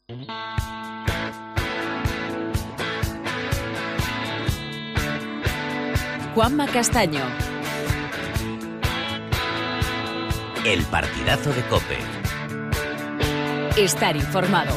Juanma Castaño. El partidazo de COPE. Estar informado.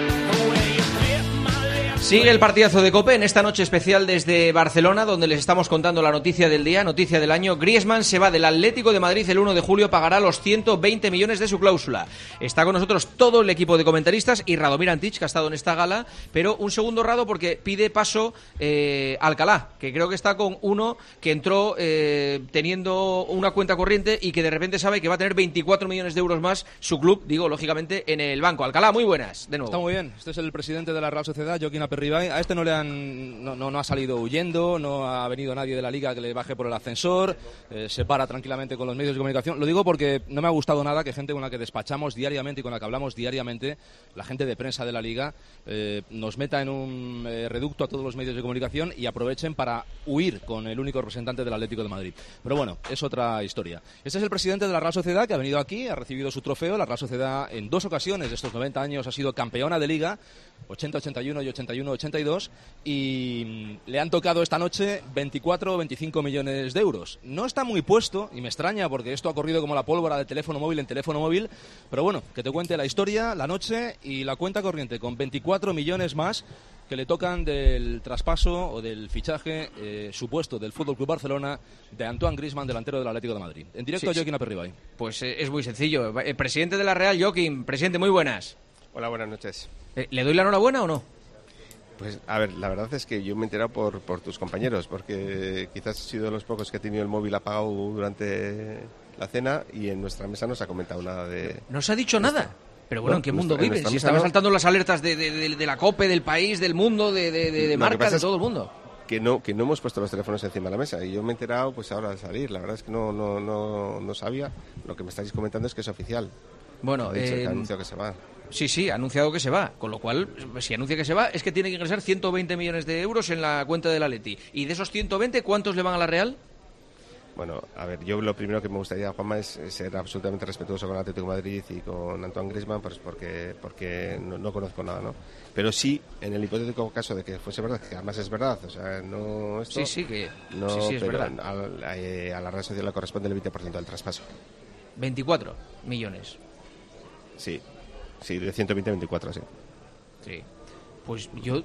Sigue el partidazo de COPE en esta noche especial desde Barcelona, donde les estamos contando la noticia del día, noticia del año. Griezmann se va del Atlético de Madrid el 1 de julio, pagará los 120 millones de su cláusula. Está con nosotros todo el equipo de comentaristas y Radomir Antich, que ha estado en esta gala, pero un segundo, Rado, porque pide paso Alcalá, que creo que está con uno que entró teniendo una cuenta corriente y que de repente sabe que va a tener 24 millones de euros más su club, digo, lógicamente, en el banco. Alcalá, muy buenas, de nuevo. Está muy bien. Este es el presidente de la Real Sociedad, Joaquín Aperribay. A este no ha salido huyendo, no ha venido nadie de la Liga que le baje por el ascensor, se para tranquilamente con los medios de comunicación. Lo digo porque no me ha gustado nada que gente con la que despachamos diariamente y con la que hablamos diariamente, la gente de prensa de la Liga, nos meta en un reducto a todos los medios de comunicación y aprovechen para huir con el único representante del Atlético de Madrid. Pero bueno, es otra historia. Este es el presidente de la Real Sociedad, que ha venido aquí, ha recibido su trofeo. La Real Sociedad en 2 ocasiones de estos 90 años ha sido campeona de Liga, 80-81 y 81-82, y le han tocado esta noche 24 o 25 millones de euros. No está muy puesto, y me extraña porque esto ha corrido como la pólvora de teléfono móvil en teléfono móvil, pero bueno, que te cuente la historia, la noche y la cuenta corriente, con 24 millones más que le tocan del traspaso o del fichaje supuesto del FC Barcelona de Antoine Griezmann, delantero del Atlético de Madrid. En directo, sí, Joaquín Aperribay. Pues es muy sencillo. Presidente de la Real, Joaquín. Presidente, muy buenas. Hola, buenas noches. ¿Le doy la enhorabuena o no? Pues, a ver, la verdad es que yo me he enterado por tus compañeros, porque quizás he sido de los pocos que he tenido el móvil apagado durante la cena y en nuestra mesa no se ha comentado nada de... ¿No se ha dicho nada? Pero bueno, ¿en qué mundo vives? Si estaba saltando las alertas de la COPE, del país, del mundo, de marca, de todo el mundo. Que no hemos puesto los teléfonos encima de la mesa y yo me he enterado pues ahora de salir. La verdad es que no sabía. Lo que me estáis comentando es que es oficial. Bueno, que ha anunciado que se va. Sí, ha anunciado que se va, con lo cual, si anuncia que se va, es que tiene que ingresar 120 millones de euros en la cuenta del Atleti. ¿Y de esos 120, cuántos le van a la Real? Bueno, a ver, yo lo primero que me gustaría, Juanma, es ser absolutamente respetuoso con el Atlético de Madrid y con Antoine Griezmann, pues porque no conozco nada, ¿no? Pero sí, en el hipotético caso de que fuese verdad, que además es verdad, o sea, no esto... Sí, es pero verdad. A la Real Sociedad le corresponde el 20% del traspaso. 24 millones. Sí, de 120 a 24, sí. Sí. Pues yo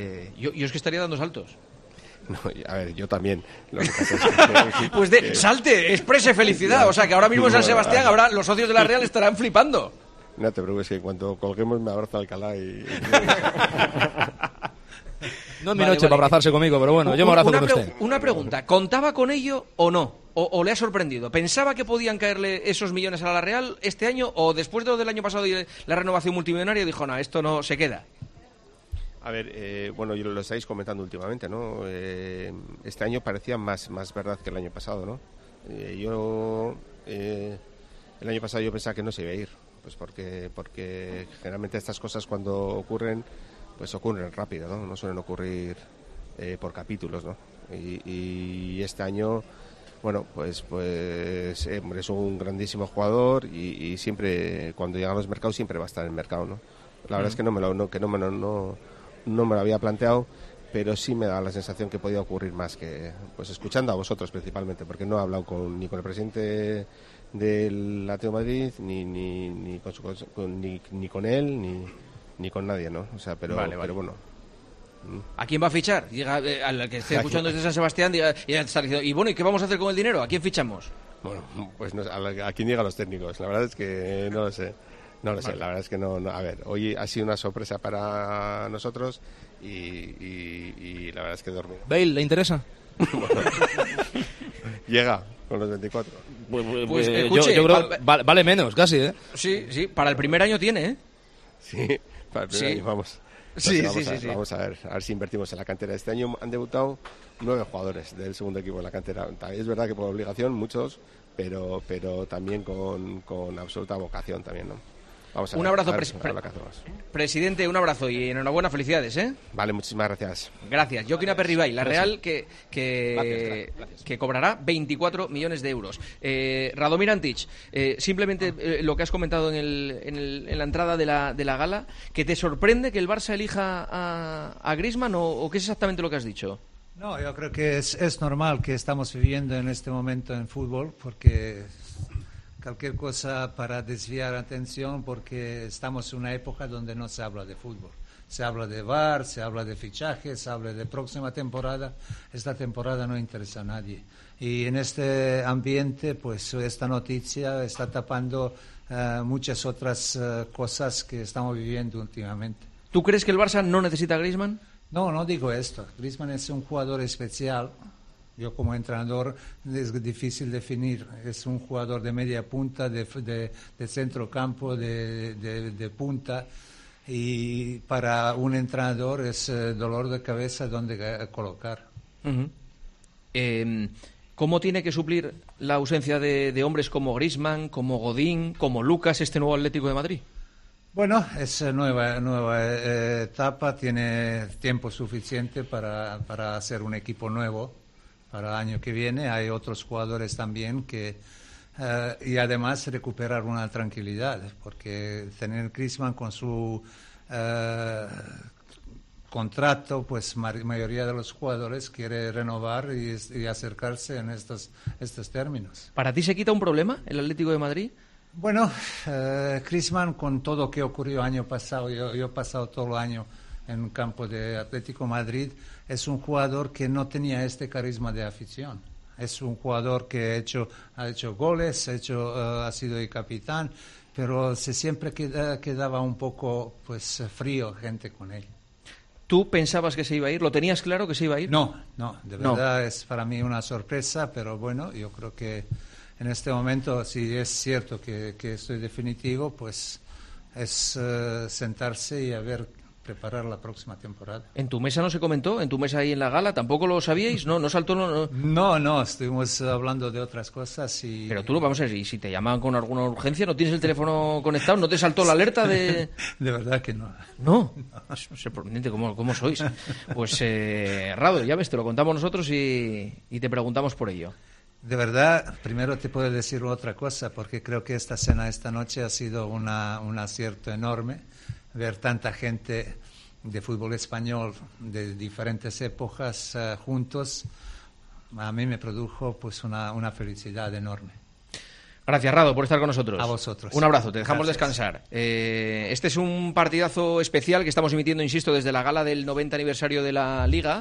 es que estaría dando saltos. No, a ver, yo también. Lo que pasa es que, pues salte, exprese felicidad. O sea, que ahora mismo en San Sebastián los socios de la Real estarán flipando. No te preocupes, que en cuanto colguemos me abraza Alcalá y... No es mi noche para abrazarse conmigo, pero bueno, yo me abrazo con usted. Una pregunta, ¿contaba con ello o no? ¿O le ha sorprendido? ¿Pensaba que podían caerle esos millones a la Real este año o después de lo del año pasado y la renovación multimillonaria dijo, no, esto no se queda? A ver, bueno, yo lo estáis comentando últimamente, ¿no? Este año parecía más verdad que el año pasado, ¿no? El año pasado yo pensaba que no se iba a ir, pues porque generalmente estas cosas cuando ocurren, pues ocurren rápido, ¿no? No suelen ocurrir por capítulos, ¿no? Y este año, bueno, pues hombre, es un grandísimo jugador y siempre, cuando llegan los mercados, siempre va a estar en el mercado, ¿no? La verdad es que no me lo había planteado, pero sí me da la sensación que podía ocurrir más, que pues escuchando a vosotros principalmente, porque no he hablado ni con el presidente del Atlético de Madrid, ni con él, ni con nadie, ¿no? O sea, pero bueno. ¿A quién va a fichar? Al que esté escuchando desde San Sebastián, y bueno, ¿y qué vamos a hacer con el dinero? ¿A quién fichamos? Bueno, pues no, a quien diga los técnicos. La verdad es que no lo sé. No lo sé, la verdad es que no. A ver, hoy ha sido una sorpresa para nosotros y la verdad es que dormir. ¿Bale le interesa? Llega con los 24. Pues escuche, yo creo vale menos, casi, ¿eh? Sí, para el primer año tiene, ¿eh? Sí, para el primer año, vamos. Sí. Vamos a ver si invertimos en la cantera. Este año han debutado 9 jugadores del segundo equipo en la cantera. Es verdad que por obligación muchos, pero también con absoluta vocación también, ¿no? Vamos a Un ver, abrazo, a ver lo que hacemos. presidente, un abrazo y enhorabuena, felicidades, ¿eh? Vale, muchísimas gracias. Gracias. Joaquín Aperribay, la Real que Gracias. cobrará 24 millones de euros. Radomir Antic, simplemente lo que has comentado en la entrada de la gala, ¿que te sorprende que el Barça elija a Griezmann o qué es exactamente lo que has dicho? No, yo creo que es normal que estamos viviendo en este momento en fútbol, porque cualquier cosa para desviar atención, porque estamos en una época donde no se habla de fútbol. Se habla de VAR, se habla de fichajes, se habla de próxima temporada. Esta temporada no interesa a nadie. Y en este ambiente, pues esta noticia está tapando muchas otras cosas que estamos viviendo últimamente. ¿Tú crees que el Barça no necesita a Griezmann? No digo esto. Griezmann es un jugador especial. Yo como entrenador es difícil definir. Es un jugador de media punta, de centro campo, de punta. Y para un entrenador es dolor de cabeza donde colocar. Uh-huh. ¿Cómo tiene que suplir la ausencia de hombres como Griezmann, como Godín, como Lucas, este nuevo Atlético de Madrid? Bueno, es nueva etapa, tiene tiempo suficiente para hacer un equipo nuevo para el año que viene. Hay otros jugadores también y además recuperar una tranquilidad, porque tener Griezmann con su contrato, pues mayoría de los jugadores quiere renovar y acercarse en estos términos. ¿Para ti se quita un problema el Atlético de Madrid? Bueno, Griezmann, con todo lo que ocurrió año pasado, yo he pasado todo el año en un campo de Atlético Madrid, es un jugador que no tenía este carisma de afición. Es un jugador que ha hecho goles, ha sido el capitán, pero siempre quedaba un poco pues frío gente con él. ¿Tú pensabas que se iba a ir? ¿Lo tenías claro que se iba a ir? No, de verdad es para mí una sorpresa, pero bueno, yo creo que en este momento, si es cierto que estoy definitivo, pues es sentarse y preparar la próxima temporada. ¿En tu mesa no se comentó? ¿En tu mesa ahí en la gala? ¿Tampoco lo sabíais? ¿No saltó? No, estuvimos hablando de otras cosas y... Pero tú, vamos a ver, y si te llaman con alguna urgencia, ¿no tienes el teléfono conectado? ¿No te saltó la alerta de...? De verdad que no. ¿No? Es sorprendente cómo sois. Pues, Rado, ya ves, te lo contamos nosotros y te preguntamos por ello. De verdad, primero te puedo decir otra cosa, porque creo que esta cena esta noche ha sido un acierto enorme. Ver tanta gente de fútbol español de diferentes épocas juntos, a mí me produjo pues una felicidad enorme. Gracias, Rado, por estar con nosotros. A vosotros. Un abrazo, te dejamos Gracias. descansar. Este es un partidazo especial que estamos emitiendo, insisto, desde la gala del 90 aniversario de la Liga.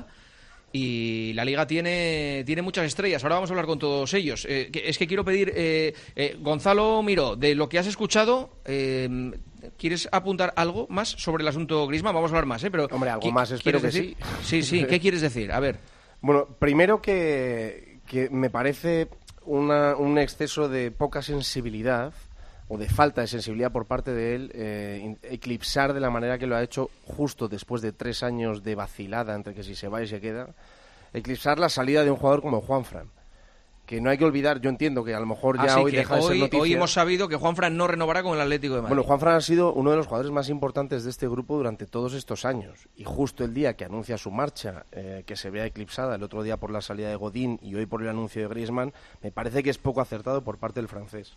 Y la Liga tiene muchas estrellas. Ahora vamos a hablar con todos ellos. Es que quiero pedir, Gonzalo Miró, de lo que has escuchado, ¿quieres apuntar algo más sobre el asunto Griezmann? Vamos a hablar más, pero Hombre, algo más espero que decir? Sí. ¿Qué quieres decir? A ver. Bueno, primero que me parece un exceso de poca sensibilidad o de falta de sensibilidad por parte de él, eclipsar de la manera que lo ha hecho justo después de 3 años de vacilada entre que si se va y se queda, eclipsar la salida de un jugador como Juanfran, que no hay que olvidar. Yo entiendo que a lo mejor ya hoy deja de ser noticia. Hoy hemos sabido que Juanfran no renovará con el Atlético de Madrid. Bueno, Juanfran ha sido uno de los jugadores más importantes de este grupo durante todos estos años, y justo el día que anuncia su marcha, que se vea eclipsada el otro día por la salida de Godín y hoy por el anuncio de Griezmann, me parece que es poco acertado por parte del francés.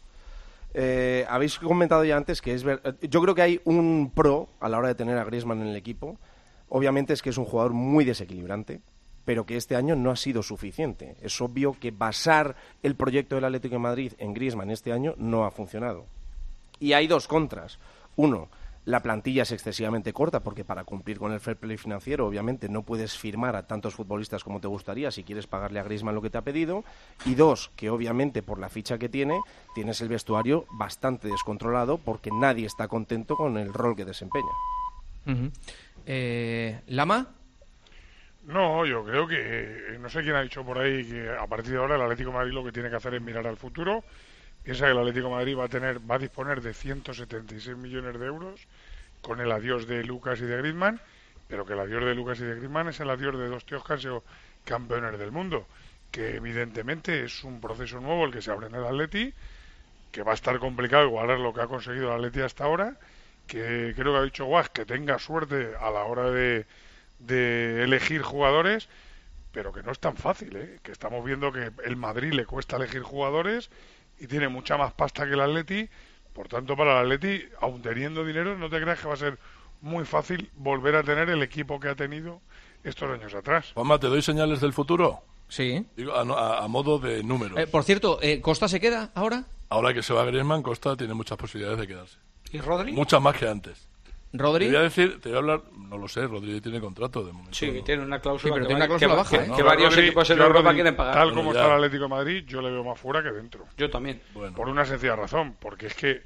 Habéis comentado ya antes que yo creo que hay un pro a la hora de tener a Griezmann en el equipo. Obviamente es que es un jugador muy desequilibrante, pero que este año no ha sido suficiente. Es obvio que basar el proyecto del Atlético de Madrid en Griezmann este año no ha funcionado. Y hay 2 contras. Uno, la plantilla es excesivamente corta, porque para cumplir con el fair play financiero, obviamente, no puedes firmar a tantos futbolistas como te gustaría si quieres pagarle a Griezmann lo que te ha pedido. Y 2, que obviamente por la ficha que tienes el vestuario bastante descontrolado, porque nadie está contento con el rol que desempeña. Uh-huh. ¿Lama? No, yo creo que, no sé quién ha dicho por ahí que a partir de ahora el Atlético de Madrid lo que tiene que hacer es mirar al futuro. Piensa que el Atlético de Madrid va a disponer de 176 millones de euros con el adiós de Lucas y de Griezmann, pero que el adiós de Lucas y de Griezmann es el adiós de 2 tíos que han sido campeones del mundo, que evidentemente es un proceso nuevo el que se abre en el Atleti, que va a estar complicado igualar lo que ha conseguido el Atleti hasta ahora, que creo que ha dicho Guas que tenga suerte a la hora de elegir jugadores, pero que no es tan fácil, que estamos viendo que el Madrid le cuesta elegir jugadores y tiene mucha más pasta que el Atleti. Por tanto, para el Atleti, aun teniendo dinero, no te creas que va a ser muy fácil volver a tener el equipo que ha tenido estos años atrás. Juanma, ¿te doy señales del futuro? Sí. Digo, a modo de números. Por cierto, ¿Costa se queda ahora? Ahora que se va Griezmann, Costa tiene muchas posibilidades de quedarse. ¿Y Rodri? Muchas más que antes. ¿Rodri? Te voy a hablar, no lo sé, Rodri tiene contrato de momento. Sí, ¿no? tiene una cláusula, pero tiene una cláusula baja, que varios Rodri, equipos en yo a Europa Rodri, quieren pagar. Tal como Bueno, está ya. el Atlético de Madrid, yo le veo más fuera que dentro. Yo también. Bueno. Por una sencilla razón, porque es que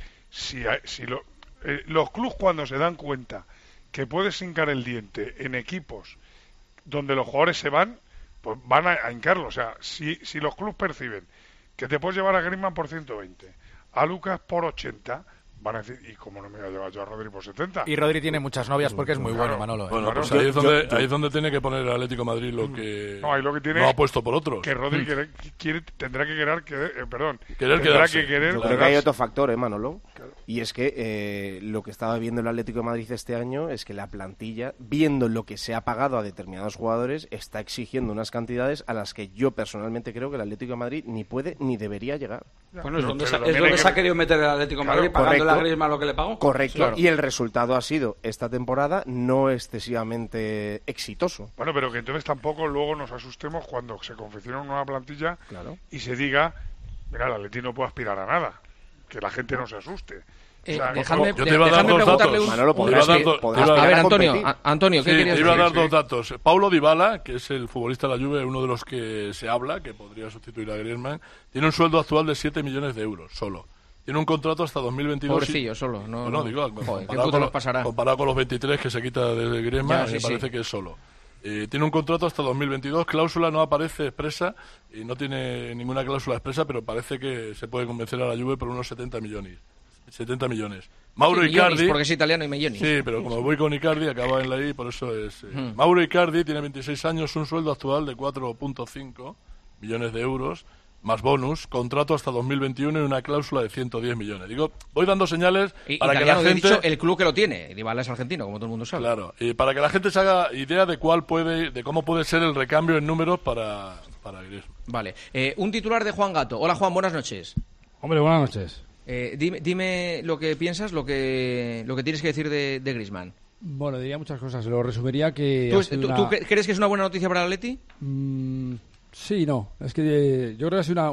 los clubes cuando se dan cuenta que puedes hincar el diente en equipos donde los jugadores se van, pues van a hincarlo. O sea, si los clubes perciben que te puedes llevar a Griezmann por 120, a Lucas por 80, van a decir, ¿y cómo no me voy a llevar yo a Rodri por 70? Y Rodri tiene muchas novias porque es muy bueno, Manolo. Bueno, Claro. pues ahí es donde tiene que poner el Atlético de Madrid lo que No, ahí lo que tiene no ha puesto por otros. Que Rodri tendrá que querer, Querer tendrá quedarse. que querer Yo creo que hay quedarse. otro factor, Manolo, y es que lo que estaba viendo el Atlético de Madrid este año es que la plantilla, viendo lo que se ha pagado a determinados jugadores, está exigiendo unas cantidades a las que yo personalmente creo que el Atlético de Madrid ni puede ni debería llegar. Bueno, es donde, Pero es también donde hay se ha que- querido meter el Atlético de Madrid, Claro, pagándole a correcto. Griezmann lo que le pagó. Correcto, Claro. y el resultado ha sido esta temporada no excesivamente exitoso. Bueno, pero que entonces tampoco luego nos asustemos cuando se confeccione una nueva plantilla Claro. y se diga, mira, el Atleti no puede aspirar a nada. Que la gente no se asuste. O sea, Dejadme yo te iba a dar dos preguntarle datos. Manolo, Te iba podrás a dar que- dos- podrás te iba A ver, a Antonio, competir. Antonio, ¿qué Sí, querías te iba a decir? dar dos datos. Paulo Dybala, que es el futbolista de la Juve, uno de los que se habla, que podría sustituir a Griezmann, tiene un sueldo actual de 7 millones de euros, solo. Tiene un contrato hasta 2022. Pobrecillo, solo. No, Bueno, no. digo, Joder, ¿qué comparado, puto nos pasará? comparado con los 23 que se quita de Griezmann, Ya, sí, me parece sí. que es solo. Tiene un contrato hasta 2022, cláusula no aparece expresa y no tiene ninguna cláusula expresa, pero parece que se puede convencer a la Juve por unos 70 millones. 70 millones. Mauro Sí, millones, Icardi, porque es italiano y millones. sí, pero como voy con Icardi, acaba en la I, por eso es... Mauro Icardi tiene 26 años, un sueldo actual de 4,5 millones de euros, más bonus, contrato hasta 2021 y una cláusula de 110 millones. Digo, voy dando señales para que la Italiano, he gente... dicho, el club que lo tiene. Dybala es argentino, como todo el mundo sabe. Claro, y para que la gente se haga idea de cómo puede ser el recambio en números para Griezmann. Vale. Un titular de Juan Gato. Hola, Juan, buenas noches. Hombre, buenas noches. Dime lo que piensas, lo que tienes que decir de Griezmann. Bueno, diría muchas cosas. Lo resumiría que... ¿Tú, ha sido tú crees que es una buena noticia para el Atleti? Sí, no. Es que yo creo que ha sido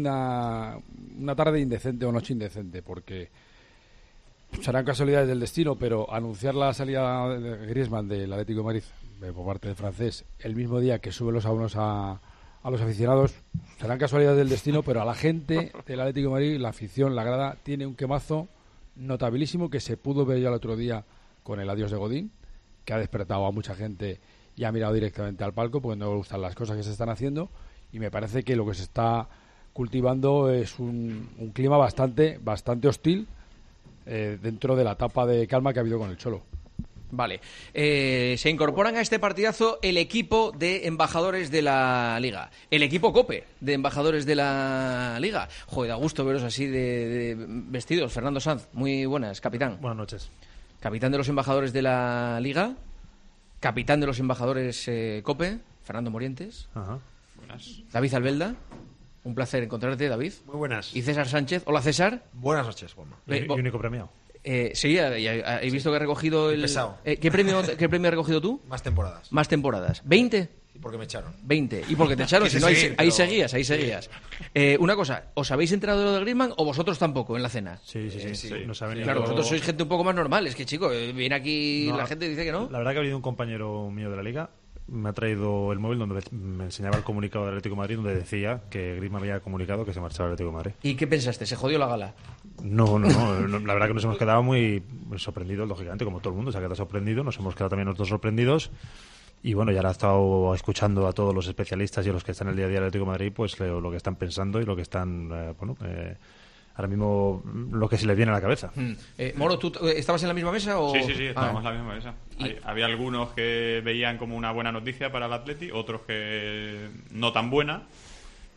una tarde indecente o noche indecente, porque serán casualidades del destino, pero anunciar la salida de Griezmann del Atlético de Madrid por parte del francés el mismo día que sube los abonos a los aficionados, serán casualidades del destino, pero a la gente del Atlético de Madrid, la afición, la grada, tiene un quemazo notabilísimo que se pudo ver ya el otro día con el adiós de Godín, que ha despertado a mucha gente y ha mirado directamente al palco porque no le gustan las cosas que se están haciendo, y me parece que lo que se está cultivando es un clima bastante hostil dentro de la etapa de calma que ha habido con el Cholo. Vale. Se incorporan a este partidazo el equipo de embajadores de la Liga. El equipo COPE de embajadores de la Liga. Joder, da gusto veros así de vestidos. Fernando Sanz, muy buenas, capitán. Buenas noches. Capitán de los embajadores de la Liga. Capitán de los embajadores COPE, Fernando Morientes. Ajá. Buenas. David Albelda. Un placer encontrarte, David. Muy buenas. Y César Sánchez. Hola, César. Buenas noches, Juanma. Y único premiado. Sí, he visto que ha recogido el... Pesado. ¿Qué premio has recogido tú? Más temporadas. Más temporadas. ¿20? ¿Y por qué me echaron? 20. ¿Y por qué te echaron? Quise Si no, seguir, ahí pero- seguías. Una cosa, ¿os habéis enterado de lo de Griezmann o vosotros tampoco en la cena? Sí. Nos ha venido... Claro, vosotros sois gente un poco más normal. Es que, chico, viene aquí No, la gente y dice que no. La verdad que ha venido un compañero mío de la Liga, me ha traído el móvil donde me enseñaba el comunicado del Atlético de Madrid, donde decía que Griezmann había comunicado que se marchaba al Atlético de Madrid. ¿Y qué pensaste? ¿Se jodió la gala? No, la verdad que nos hemos quedado muy sorprendidos, lógicamente, como todo el mundo se ha quedado sorprendido, nos hemos quedado también nosotros sorprendidos. Y bueno, ya ahora he estado escuchando a todos los especialistas y a los que están en el día a día del Atlético de Madrid, pues lo que están pensando y lo que están, ahora mismo lo que se les viene a la cabeza. Moro, ¿tú estabas en la misma mesa o...? Sí, estábamos en la misma mesa. Había algunos que veían como una buena noticia para el Atleti, otros que no tan buena.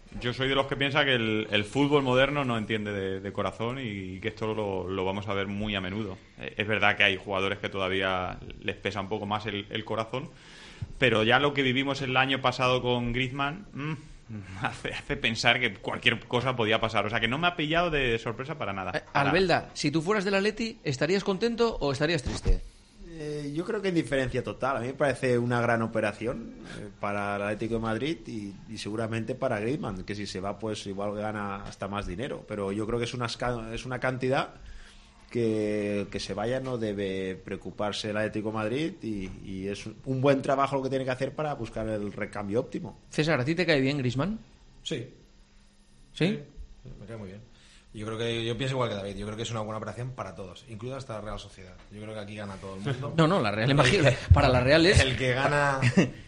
Yo soy de los que piensa que el fútbol moderno no entiende de corazón y que esto lo vamos a ver muy a menudo. Es verdad que hay jugadores que todavía les pesa un poco más el corazón, pero ya lo que vivimos el año pasado con Griezmann hace pensar que cualquier cosa podía pasar. O sea, que no me ha pillado de sorpresa para nada. Albelda, si tú fueras del Atleti, ¿estarías contento o estarías triste? Yo creo que indiferencia total. A mí me parece una gran operación para el Atlético de Madrid y seguramente para Griezmann, que si se va pues igual gana hasta más dinero. Pero yo creo que es una cantidad que se vaya no debe preocuparse el Atlético de Madrid y es un buen trabajo lo que tiene que hacer para buscar el recambio óptimo. César, ¿a ti te cae bien Griezmann? Sí. ¿Sí? Me cae muy bien. Yo pienso igual que David. Yo creo que es una buena operación para todos, incluida hasta la Real Sociedad. Yo creo que aquí gana todo el mundo. No, la Real, imagínate. Para la Real es... El que gana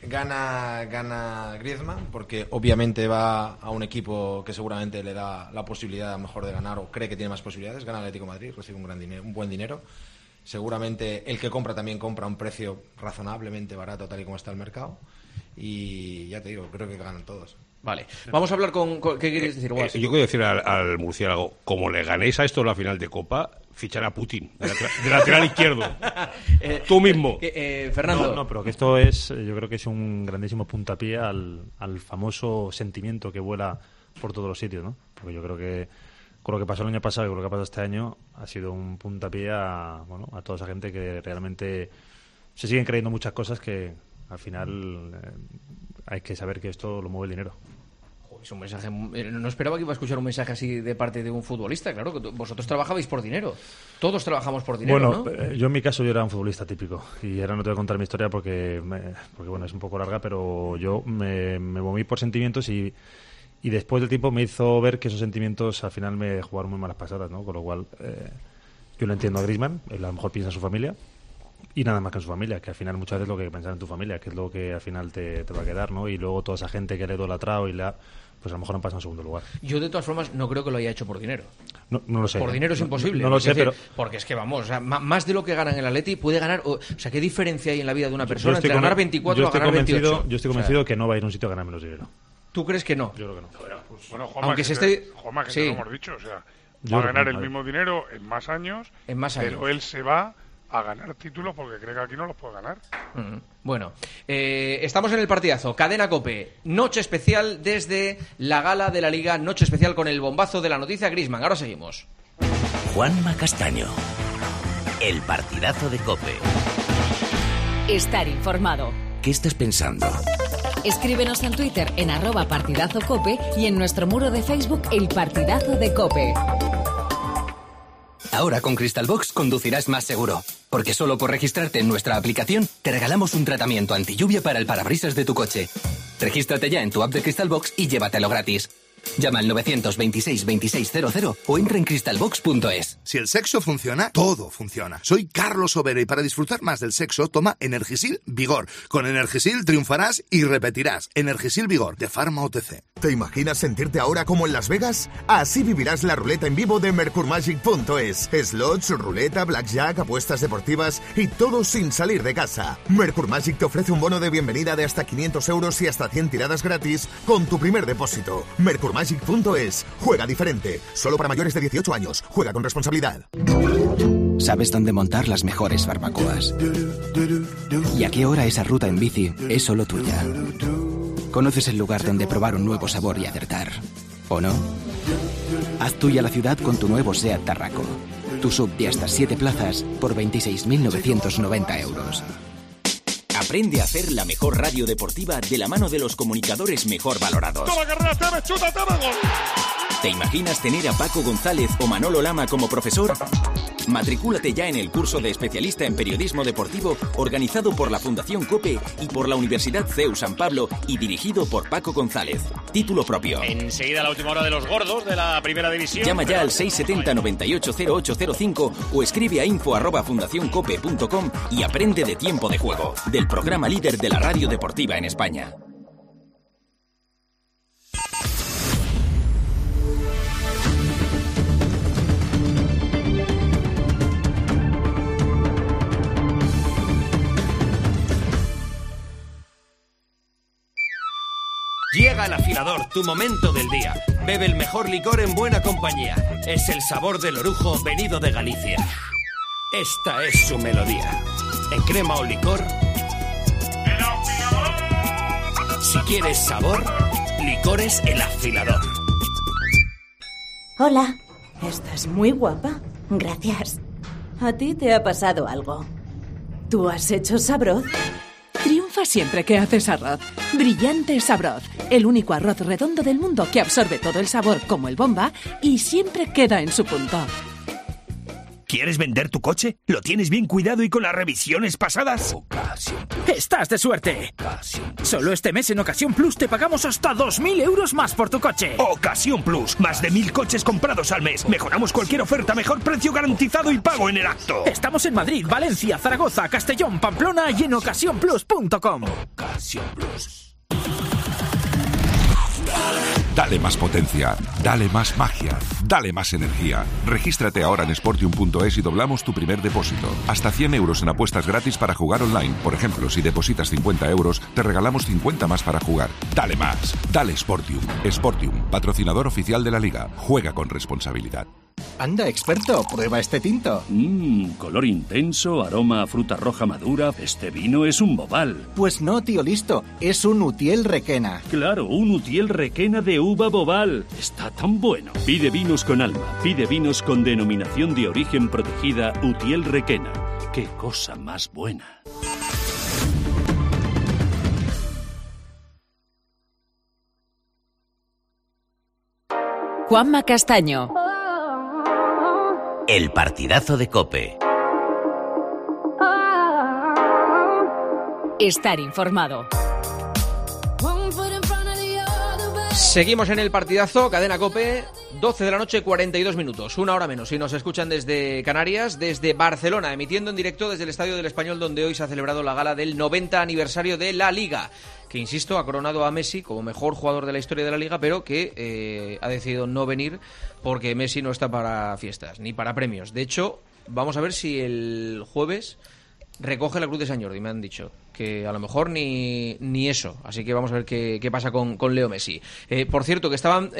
Griezmann, porque obviamente va a un equipo que seguramente le da la posibilidad a lo mejor de ganar o cree que tiene más posibilidades. Gana el Atlético de Madrid, recibe un buen dinero. Seguramente el que compra también compra a un precio razonablemente barato, tal y como está el mercado. Y ya te digo, creo que ganan todos. Vale, vamos a hablar con ¿qué quieres decir, Guas? Yo quiero decir al murciélago, como le ganéis a esto en la final de Copa, fichar a Putin, de lateral izquierdo. Tú mismo. Fernando. No, pero que esto es, yo creo que es un grandísimo puntapié al famoso sentimiento que vuela por todos los sitios, ¿no? Porque yo creo que con lo que pasó el año pasado y con lo que ha pasado este año ha sido un puntapié a toda esa gente que realmente se siguen creyendo muchas cosas que al final hay que saber que esto lo mueve el dinero. Es un mensaje. No esperaba que iba a escuchar un mensaje así de parte de un futbolista. Claro, que vosotros trabajabais por dinero. Todos trabajamos por dinero, bueno, ¿no? Yo en mi caso yo era un futbolista típico. Y ahora no te voy a contar mi historia porque bueno, es un poco larga, pero yo me moví por sentimientos y después del tiempo me hizo ver que esos sentimientos al final me jugaron muy malas pasadas, ¿no? Con lo cual yo lo entiendo a Griezmann, él a lo mejor piensa en su familia. Y nada más que en su familia, que al final muchas veces lo que pensar en tu familia, que es lo que al final te va a quedar, ¿no? Y luego toda esa gente que le ha idolatrado y pues a lo mejor han pasado en segundo lugar. Yo de todas formas no creo que lo haya hecho por dinero. No lo sé. Por dinero es imposible. No lo sé, pero... Porque es que vamos, o sea, más de lo que gana en el Atleti puede ganar... O sea, ¿qué diferencia hay en la vida de una persona entre ganar 24 a ganar 28? Yo estoy convencido que no va a ir a un sitio a ganar menos dinero. ¿Tú crees que no? Yo creo que no. Bueno, Juanma, aunque que se esté... Juanma, que sí. te lo hemos dicho, o sea, va a ganar el mismo dinero en más años, pero él se va a ganar títulos porque cree que aquí no los puede ganar. Bueno, estamos en el partidazo. Cadena COPE, noche especial desde la gala de la Liga, noche especial con el bombazo de la noticia Griezmann. Ahora seguimos. Juanma Castaño, el partidazo de COPE. Estar informado. ¿Qué estás pensando? Escríbenos en Twitter en @partidazocope y en nuestro muro de Facebook El Partidazo de COPE. Ahora con Crystalbox conducirás más seguro, porque solo por registrarte en nuestra aplicación te regalamos un tratamiento antilluvia para el parabrisas de tu coche. Regístrate ya en tu app de Crystalbox y llévatelo gratis. Llama al 926 2600 o entra en crystalbox.es. Si el sexo funciona, todo funciona. Soy Carlos Overa y para disfrutar más del sexo, toma Energisil Vigor. Con Energisil triunfarás y repetirás. Energisil Vigor, de Pharma OTC. ¿Te imaginas sentirte ahora como en Las Vegas? Así vivirás la ruleta en vivo de mercurmagic.es. Slots, ruleta, blackjack, apuestas deportivas y todo sin salir de casa. Mercurmagic te ofrece un bono de bienvenida de hasta 500 euros y hasta 100 tiradas gratis con tu primer depósito. Mercurmagic.es. Juega diferente. Solo para mayores de 18 años. Juega con responsabilidad. ¿Sabes dónde montar las mejores barbacoas? ¿Y a qué hora esa ruta en bici es solo tuya? ¿Conoces el lugar donde probar un nuevo sabor y acertar? ¿O no? Haz tuya la ciudad con tu nuevo SEAT Tarraco. Tu sub de hasta 7 plazas por 26.990 euros. Aprende a hacer la mejor radio deportiva de la mano de los comunicadores mejor valorados. ¡Toma carrera, Tevez, chuta, Tevez, gol! ¿Te imaginas tener a Paco González o Manolo Lama como profesor? Matricúlate ya en el curso de especialista en periodismo deportivo organizado por la Fundación COPE y por la Universidad CEU San Pablo y dirigido por Paco González. Título propio. Enseguida la última hora de los gordos de la primera división. Llama ya al 670 980805 o escribe a info@fundacioncope.com y aprende de Tiempo de Juego, del programa líder de la radio deportiva en España. Llega el afilador, tu momento del día. Bebe el mejor licor en buena compañía. Es el sabor del orujo venido de Galicia. Esta es su melodía. En crema o licor. ¡El afilador! Si quieres sabor, Licores El Afilador. Hola, estás muy guapa. Gracias. ¿A ti te ha pasado algo? ¿Tú has hecho Sabroz? Triunfa siempre que haces arroz. Brillante Sabroz, el único arroz redondo del mundo que absorbe todo el sabor como el Bomba y siempre queda en su punto. ¿Quieres vender tu coche? ¿Lo tienes bien cuidado y con las revisiones pasadas? ¡Estás de suerte! Solo este mes en Ocasión Plus te pagamos hasta 2.000 euros más por tu coche. Ocasión Plus, más de 1.000 coches comprados al mes. Mejoramos cualquier oferta, mejor precio garantizado y pago en el acto. Estamos en Madrid, Valencia, Zaragoza, Castellón, Pamplona y en ocasiónplus.com. Ocasión Plus. Dale más potencia, dale más magia, dale más energía. Regístrate ahora en Sportium.es y doblamos tu primer depósito. Hasta 100 euros en apuestas gratis para jugar online. Por ejemplo, si depositas 50 euros, te regalamos 50 más para jugar. Dale más, dale Sportium. Sportium, patrocinador oficial de la Liga. Juega con responsabilidad. Anda, experto, prueba este tinto. Color intenso, aroma a fruta roja madura. Este vino es un Bobal. Pues no, tío listo, es un Utiel Requena. Claro, un Utiel Requena de uva Bobal. Está tan bueno. Pide vinos con alma, pide vinos con denominación de origen protegida Utiel Requena. ¡Qué cosa más buena! Juanma Castaño. El partidazo de COPE. Estar informado. Seguimos en el partidazo, cadena COPE, 12 de la noche, 42 minutos, una hora menos. Si nos escuchan desde Canarias, desde Barcelona, emitiendo en directo desde el Estadio del Español, donde hoy se ha celebrado la gala del 90 aniversario de la Liga, que, insisto, ha coronado a Messi como mejor jugador de la historia de la Liga, pero que ha decidido no venir porque Messi no está para fiestas, ni para premios. De hecho, vamos a ver si el jueves recoge la Cruz de Sant Jordi, me han dicho que a lo mejor ni eso, así que vamos a ver qué pasa con Leo Messi. Por cierto, que estaban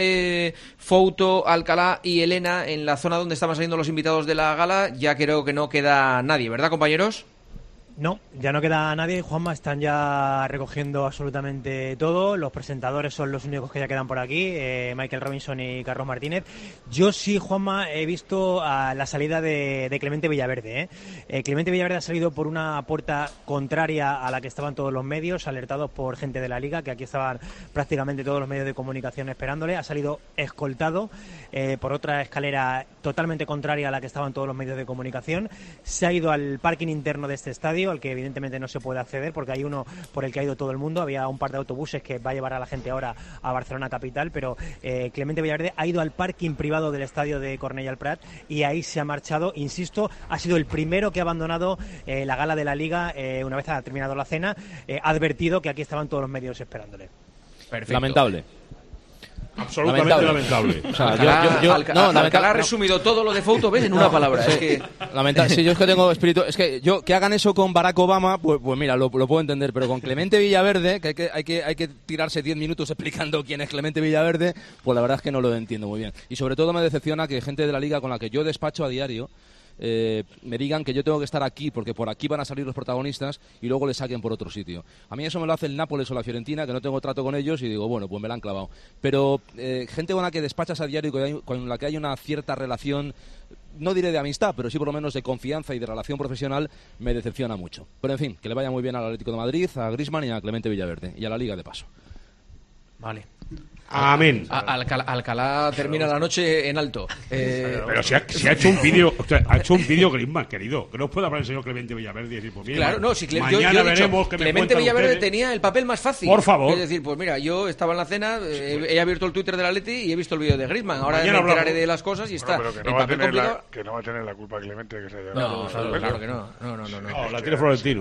Fouto, Alcalá y Elena en la zona donde estaban saliendo los invitados de la gala. Ya creo que no queda nadie, ¿verdad, compañeros? No, ya no queda nadie, Juanma, están ya recogiendo absolutamente todo. Los presentadores son los únicos que ya quedan por aquí, Michael Robinson y Carlos Martínez. Yo sí, Juanma, he visto la salida de Clemente Villaverde. Clemente Villaverde ha salido por una puerta contraria a la que estaban todos los medios, alertados por gente de la Liga, que aquí estaban prácticamente todos los medios de comunicación esperándole. Ha salido escoltado por otra escalera totalmente contraria a la que estaban todos los medios de comunicación. Se ha ido al parking interno de este estadio, al que evidentemente no se puede acceder porque hay uno por el que ha ido todo el mundo. Había un par de autobuses que va a llevar a la gente ahora a Barcelona capital, pero Clemente Villaverde ha ido al parking privado del estadio de Cornellà al Prat y ahí se ha marchado. Insisto, ha sido el primero que ha abandonado la gala de la Liga una vez ha terminado la cena. Ha advertido que aquí estaban todos los medios esperándole. Perfecto. Lamentable. Absolutamente lamentable. O sea, Alcalá ha resumido todo lo de Fouto, ¿ves? En una palabra. Sí. Es que... Lamentable. Si yo es que tengo espíritu... Es que yo que hagan eso con Barack Obama, pues mira, lo puedo entender. Pero con Clemente Villaverde, que hay que tirarse 10 minutos explicando quién es Clemente Villaverde, pues la verdad es que no lo entiendo muy bien. Y sobre todo me decepciona que gente de la Liga con la que yo despacho a diario me digan que yo tengo que estar aquí porque por aquí van a salir los protagonistas y luego le saquen por otro sitio. A mí eso me lo hace el Nápoles o la Fiorentina, que no tengo trato con ellos y digo, bueno, pues me la han clavado. Pero gente con la que despachas a diario y con la que hay una cierta relación, no diré de amistad, pero sí por lo menos de confianza y de relación profesional, me decepciona mucho. Pero en fin, que le vaya muy bien al Atlético de Madrid, a Griezmann y a Clemente Villaverde y a la Liga de paso. Vale. Amén. Alcalá termina la noche en alto. Pero si ha hecho un vídeo, ha hecho un vídeo Griezmann, querido. Que no os puede hablar el señor Clemente Villaverde y decir, pues mira, claro, no, si mañana yo veremos que Clemente Villaverde tenía el papel más fácil. Por favor. Es decir, pues mira, yo estaba en la cena, he abierto el Twitter del Atleti y he visto el vídeo de Griezmann. Ahora me enteraré de las cosas y está. Pero que no, que no va a tener la culpa Clemente que se haya... No, claro que no. La tiene Florentino.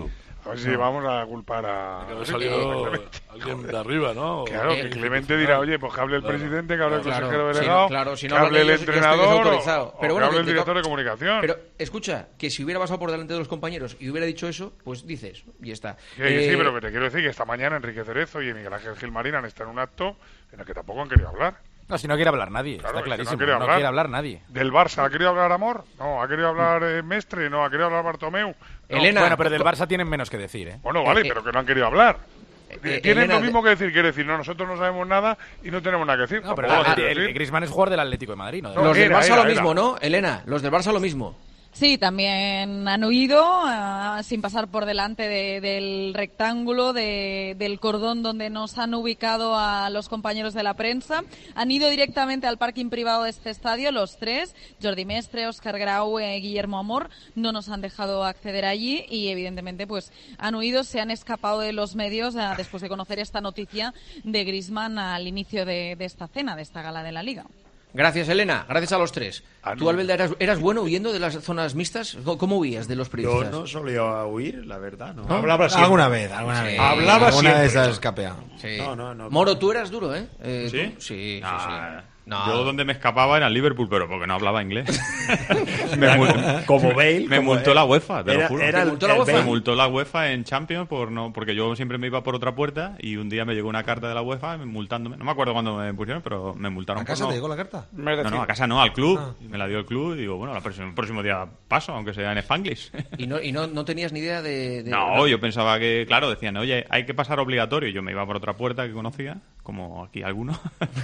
A ver si vamos a culpar a... Que ha salido alguien de arriba, ¿no? Claro, que Clemente dirá, oye, pues que hable el presidente, que hable el consejero delegado, si que no hable el entrenador pero que hable el director de comunicación. Pero, escucha, que si hubiera pasado por delante de los compañeros y hubiera dicho eso, pues dices, y está. Sí, pero que te quiero decir que esta mañana Enrique Cerezo y Miguel Ángel Gilmarín han estado en un acto en el que tampoco han querido hablar. No, si no quiere hablar nadie, claro, está clarísimo. No quiere hablar nadie. ¿Del Barça ha querido hablar Amor? No. ¿Ha querido hablar Mestre? No. ¿Ha querido hablar Bartomeu? No. Elena, bueno, pero del Barça tienen menos que decir, ¿eh? Bueno, vale, pero que no han querido hablar. Tienen Elena, lo mismo que decir, quiere decir, no, nosotros no sabemos nada y no tenemos nada que decir. No, pero el Griezmann es jugador del Atlético de Madrid, ¿no? Los del Barça lo mismo, ¿no, Elena? Los del Barça lo mismo. Sí, también han huido sin pasar por delante del rectángulo, del cordón donde nos han ubicado a los compañeros de la prensa. Han ido directamente al parking privado de este estadio, los tres, Jordi Mestre, Óscar Grau, Guillermo Amor, no nos han dejado acceder allí y evidentemente pues han huido, se han escapado de los medios después de conocer esta noticia de Griezmann al inicio de esta cena, de esta gala de la Liga. Gracias, Elena. Gracias a los tres. ¿Tú, Albelda, eras bueno huyendo de las zonas mixtas? ¿Cómo huías de los periodistas? Yo no solía huir, la verdad. ¿No? Hablaba siempre. Alguna vez. Hablaba siempre. Vez has escapeado. Sí. No. Moro, tú eras duro, ¿eh? ¿Sí? Sí. No. Yo donde me escapaba era en Liverpool, pero porque no hablaba inglés. Como Bale. Me multó la UEFA, te lo juro. Me multó la UEFA en Champions porque yo siempre me iba por otra puerta y un día me llegó una carta de la UEFA multándome. No me acuerdo cuándo me pusieron, pero me multaron. ¿A casa te llegó la carta? No, a casa no, al club. Me la dio el club y digo, bueno, el próximo día paso, aunque sea en Spanglish. ¿Y no tenías ni idea de...? No, yo pensaba que, claro, decían, oye, hay que pasar obligatorio. Y yo me iba por otra puerta que conocía, como aquí alguno.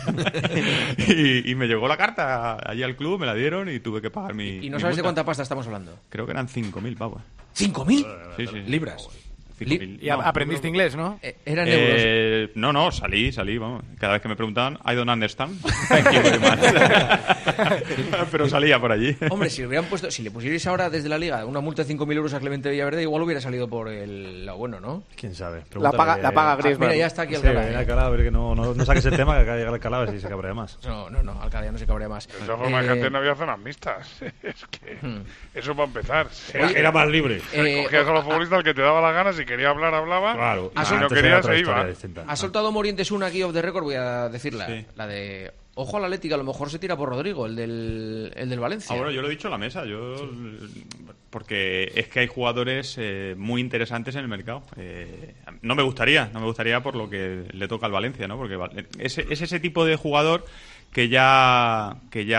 y me llegó la carta allí al club, me la dieron y tuve que pagar mi... ¿Y no sabes de cuánta pasta estamos hablando? Creo que eran 5.000 pavos. ¿5.000? Sí. ¿Libras? Y aprendiste inglés, ¿no? ¿Eran euros? No, salí, vamos. Cada vez que me preguntaban, I don't understand. Thank you very much. Pero salía por allí. Hombre, si le pusierais ahora desde la Liga una multa de 5.000 euros a Clemente Villaverde, igual hubiera salido por el lado bueno, ¿no? ¿Quién sabe? La paga Griezmann. Mira, ya está aquí Alcalá. Sí, Alcalá, a ver que no saques el tema, que acá llega Alcalá a ver si se cabrea más. No, Alcalá ya no se cabrea más. De todas formas, antes no había zonas mixtas. Es que eso para empezar. Era más libre. Cogías a los futbolistas al que te daba la gana, si quería hablar, hablaba. Claro. Si no quería, se iba. Ha soltado Morientes una aquí off the record, voy a decirla. Sí. La de... Ojo al Atlético, a lo mejor se tira por Rodrigo, el del Valencia. Bueno, yo lo he dicho en la mesa, porque es que hay jugadores muy interesantes en el mercado. No me gustaría por lo que le toca al Valencia, ¿no? Porque es ese tipo de jugador que ya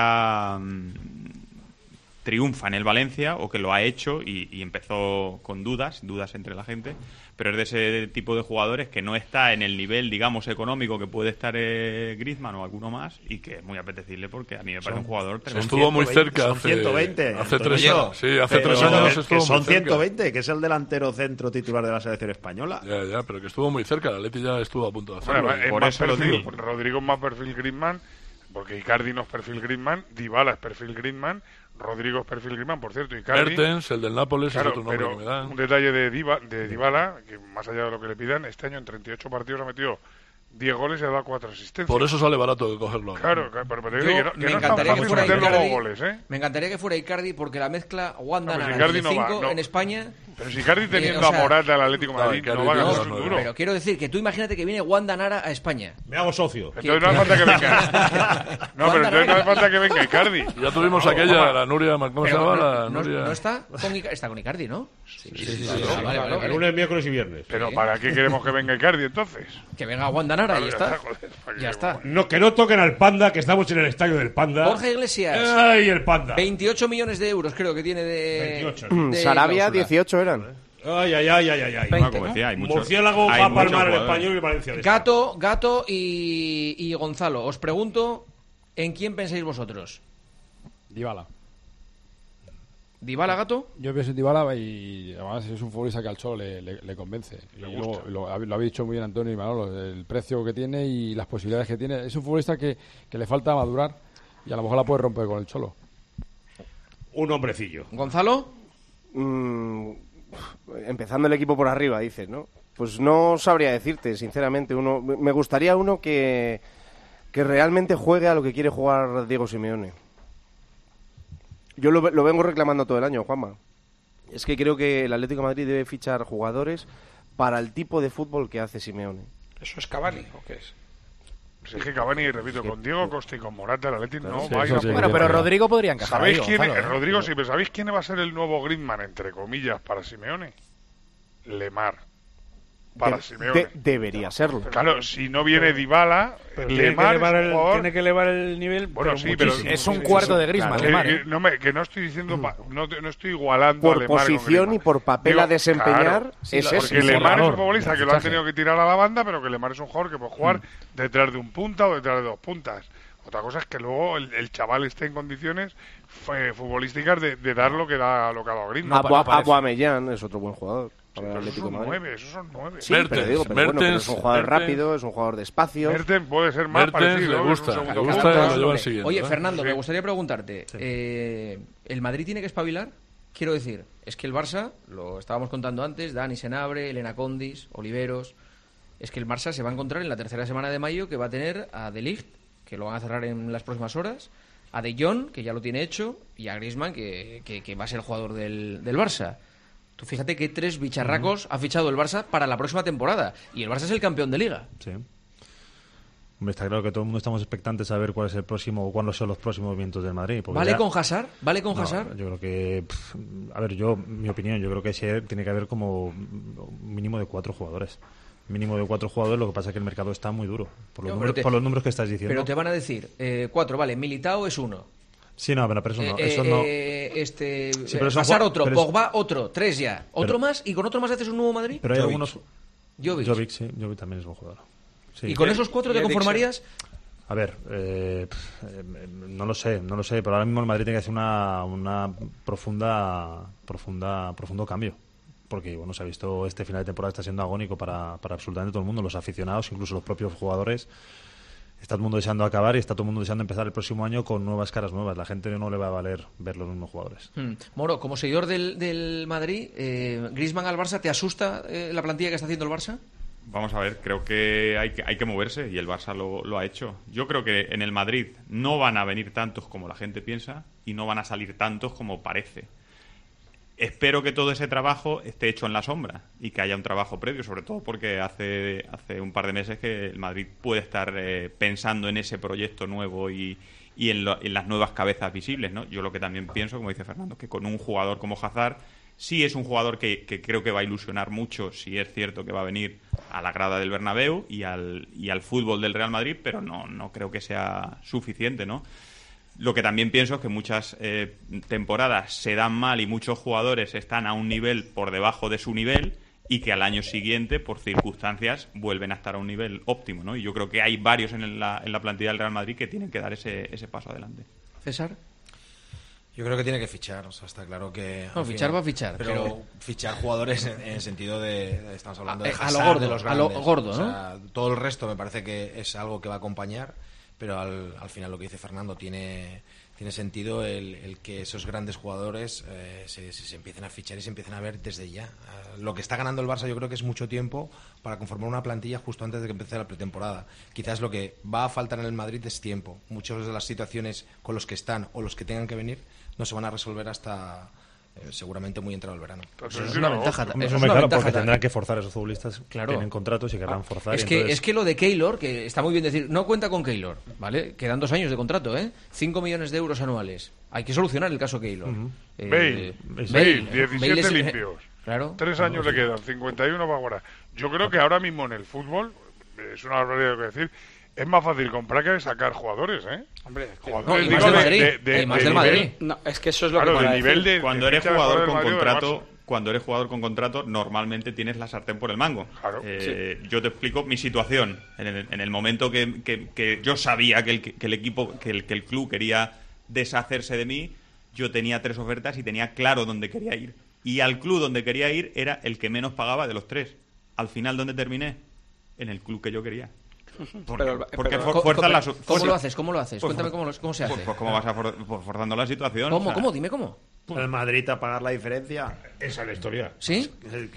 triunfa en el Valencia o que lo ha hecho y empezó con dudas entre la gente, pero es de ese tipo de jugadores que no está en el nivel, digamos, económico que puede estar Griezmann o alguno más y que es muy apetecible porque a mí me parece un jugador tremendo. Estuvo muy cerca hace 120. Hace 3 años. Sí, hace 3 años estuvo que son muy cerca. 120, que es el delantero centro titular de la selección española. Ya, pero que estuvo muy cerca. El Atleti ya estuvo a punto de hacerlo. Bueno, por eso lo digo. Rodrigo es más perfil Griezmann, porque Icardi no es perfil Griezmann, Dybala es perfil Griezmann, Rodrigo es perfil Griezmann, por cierto, Icardi... Mertens, el del Nápoles, claro, es otro nombre que me da. Un detalle de Dybala, que más allá de lo que le pidan, este año en 38 partidos ha metido 10 goles y ha dado 4 asistencias. Por eso sale barato de cogerlo. Claro, pero me encantaría que fuera Icardi, goles, ¿eh? Me encantaría que fuera Icardi porque la mezcla Wanda Nara de 5 en España... Pero si Icardi teniendo a Morata al Atlético de Madrid no va a ganar su duro. Pero quiero decir que tú imagínate que viene Wanda Nara a España. Me hago socio. Entonces no hace falta que venga. No, pero entonces no hace falta que venga Icardi. Ya tuvimos aquella, la Nuria, ¿cómo se llama? No está con Icardi, ¿no? Sí. El lunes, miércoles y viernes. Pero ¿para qué queremos que venga Icardi entonces? Que venga Wanda Nara y está. Ya está. No, que no toquen al Panda, que estamos en el estadio del Panda. Borja Iglesias. ¡Ay, el Panda! 28 millones de euros creo que tiene de... 28. Sarabia, 18 eran. Ay. 20, ¿no? Decía, Murciélago va a palmar el Español y el Valencia. Gato y Gonzalo. Os pregunto, ¿en quién pensáis vosotros? Dybala. ¿Dybala, Gato? Yo pienso en Dybala y además es un futbolista que al Cholo le convence. Lo habéis dicho muy bien Antonio y Manolo, el precio que tiene y las posibilidades que tiene. Es un futbolista que le falta madurar y a lo mejor la puede romper con el Cholo. Un hombrecillo. ¿Gonzalo? Empezando el equipo por arriba, dices, ¿no? Pues no sabría decirte, sinceramente. Me gustaría uno que realmente juegue a lo que quiere jugar Diego Simeone. Yo lo vengo reclamando todo el año, Juanma. Es que creo que el Atlético de Madrid debe fichar jugadores para el tipo de fútbol que hace Simeone. ¿Eso es Cavani o qué es? Pues es que Cavani, repito, con Diego Costa y con Morata, el Atlético no va a ir a... Bueno, pero Rodrigo podría encajar. ¿Sabéis quién es? Rodrigo sí, pero ¿sabéis quién va a ser el nuevo Griezmann, entre comillas, para Simeone? Lemar. Para Simeone. Debería serlo. Claro, si no viene Dybala, Lemar tiene que elevar el nivel. Bueno, sí, pero es un cuarto de Griezmann, Lemar. Que no estoy diciendo, no estoy igualando por a Lemar posición y por papel a desempeñar. Es porque Lemar es un futbolista que lo han tenido que tirar a la banda, pero que Lemar es un jugador que puede jugar detrás de un punta o detrás de dos puntas. Otra cosa es que luego el chaval esté en condiciones futbolísticas de dar lo que ha dado Griezmann. Aubameyang es otro buen jugador. Esos son 9, esos son 9. Sí, pero es un jugador rápido, es un jugador de espacio. Mertens puede ser más parecido. Le gusta lo lleva siguiendo. Oye, Fernando, me gustaría preguntarte, ¿el Madrid tiene que espabilar? Quiero decir, es que el Barça, lo estábamos contando antes, Dani Senabre, Elena Condis, Oliveros, es que el Barça se va a encontrar en la tercera semana de mayo que va a tener a De Ligt, que lo van a cerrar en las próximas horas, a De Jong, que ya lo tiene hecho, y a Griezmann, que va a ser el jugador del Barça. Tú fíjate que 3 bicharracos ha fichado el Barça para la próxima temporada. Y el Barça es el campeón de Liga. Sí. Hombre, está claro que todo el mundo estamos expectantes a ver cuál es el próximo o cuáles son los próximos movimientos del Madrid. ¿Vale con Hazard? ¿Vale con Hazard? Yo creo que... mi opinión, yo creo que tiene que haber como un mínimo de 4 jugadores. Mínimo de 4 jugadores, lo que pasa es que el mercado está muy duro. Por los números que estás diciendo. Pero te van a decir, 4, vale, Militao es 1. Sí, no, pero eso no. Hazard otro, Pogba otro, 3 ya. ¿Otro más? ¿Y con otro más haces un nuevo Madrid? Pero hay algunos... Jovic, sí. Jovic también es buen jugador. Sí. ¿Y con esos 4 te conformarías? A ver, no lo sé, pero ahora mismo el Madrid tiene que hacer una profundo cambio. Porque, bueno, se ha visto este final de temporada está siendo agónico para absolutamente todo el mundo, los aficionados, incluso los propios jugadores. Está todo el mundo deseando acabar y está todo el mundo deseando empezar el próximo año con nuevas caras nuevas. La gente no le va a valer ver los mismos jugadores. Moro, como seguidor del Madrid, ¿Griezmann al Barça te asusta la plantilla que está haciendo el Barça? Vamos a ver, creo que hay que moverse y el Barça lo ha hecho. Yo creo que en el Madrid no van a venir tantos como la gente piensa y no van a salir tantos como parece. Espero que todo ese trabajo esté hecho en la sombra y que haya un trabajo previo, sobre todo porque hace un par de meses que el Madrid puede estar pensando en ese proyecto nuevo y en las nuevas cabezas visibles, ¿no? Yo lo que también pienso, como dice Fernando, que con un jugador como Hazard sí es un jugador que creo que va a ilusionar mucho, si es cierto que va a venir a la grada del Bernabéu y al fútbol del Real Madrid, pero no creo que sea suficiente, ¿no? Lo que también pienso es que muchas temporadas se dan mal y muchos jugadores están a un nivel por debajo de su nivel y que al año siguiente, por circunstancias, vuelven a estar a un nivel óptimo, ¿no? Y yo creo que hay varios en la plantilla del Real Madrid que tienen que dar ese paso adelante. ¿César? Yo creo que tiene que fichar, o sea, está claro que... No, fichar va a fichar, pero fichar jugadores en el sentido de... Estamos hablando de Hazard, a lo gordo, de los grandes. A lo gordo, ¿no? O sea, todo el resto me parece que es algo que va a acompañar, pero al final lo que dice Fernando tiene sentido el que esos grandes jugadores se empiecen a fichar y se empiecen a ver desde ya. Lo que está ganando el Barça yo creo que es mucho tiempo para conformar una plantilla justo antes de que empiece la pretemporada. Quizás lo que va a faltar en el Madrid es tiempo. Muchas de las situaciones con los que están o los que tengan que venir no se van a resolver hasta seguramente muy entrado el verano. Eso es una ventaja. Porque tendrán que forzar a esos futbolistas. Claro. Tienen contratos y querrán forzar. Es que lo de Keylor, que está muy bien decir, no cuenta con Keylor, ¿vale? Quedan 2 años de contrato, 5 millones de euros anuales. Hay que solucionar el caso Keylor. Bale, 17 limpios. Claro. 3 años le quedan, 51 para ahora. Yo creo que ahora mismo en el fútbol, es una barbaridad lo que decir, es más fácil comprar que sacar jugadores, Hombre, jugadores, no, y más del Madrid. Más del Madrid. No, es que eso es lo claro, que nivel cuando eres jugador con contrato, cuando eres jugador con contrato, normalmente tienes la sartén por el mango. Claro. Yo te explico mi situación. En el momento que yo sabía que el equipo, que el club quería deshacerse de mí, yo tenía 3 ofertas y tenía claro dónde quería ir. Y al club donde quería ir era el que menos pagaba de los 3. Al final, ¿dónde terminé? En el club que yo quería. Porque fuerzas las... ¿Cómo lo haces? Cuéntame cómo se hace. Pues cómo vas forzando la situación. ¿Cómo? ¿Cómo? Dime cómo. El Madrid a pagar la diferencia. Esa es la historia. ¿Sí?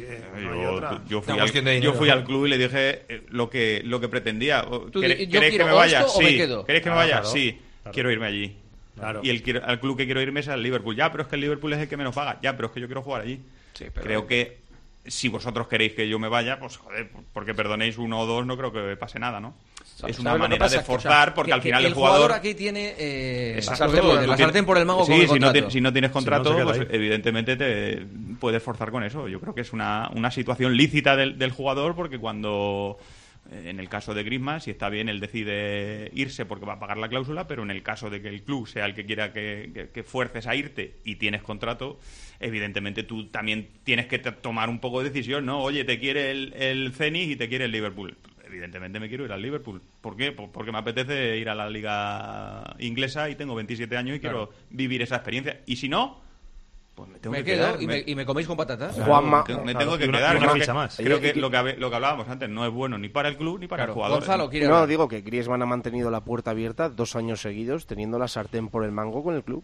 Yo fui al club y le dije lo que pretendía. ¿Queréis que me vaya? Sí. ¿Queréis que me vaya? Sí. Quiero irme allí. Claro. Y al club que quiero irme es al Liverpool. Ya, pero es que el Liverpool es el que menos paga. Ya, pero es que yo quiero jugar allí. Creo que si vosotros queréis que yo me vaya, pues joder, porque perdonéis 1 o 2, no creo que pase nada, ¿no? Es una manera de forzar, porque al final el jugador aquí tiene la sartén por el mango con el contrato. Si no tienes contrato, pues evidentemente te puedes forzar con eso. Yo creo que es una situación lícita del jugador, porque cuando, en el caso de Griezmann, si está bien, él decide irse porque va a pagar la cláusula, pero en el caso de que el club sea el que quiera que fuerces a irte y tienes contrato, evidentemente tú también tienes que tomar un poco de decisión, ¿no? Oye, te quiere el Zenit y te quiere el Liverpool. Evidentemente me quiero ir al Liverpool. ¿Por qué? Porque me apetece ir a la liga inglesa y tengo 27 años y quiero vivir esa experiencia. Y si no, pues me tengo que quedar. ¿Y me coméis con patatas? Juanma, me tengo que quedar. Creo que lo que hablábamos antes no es bueno ni para el club ni para el jugador. Gonzalo, no, digo que Griezmann ha mantenido la puerta abierta 2 años seguidos, teniendo la sartén por el mango con el club.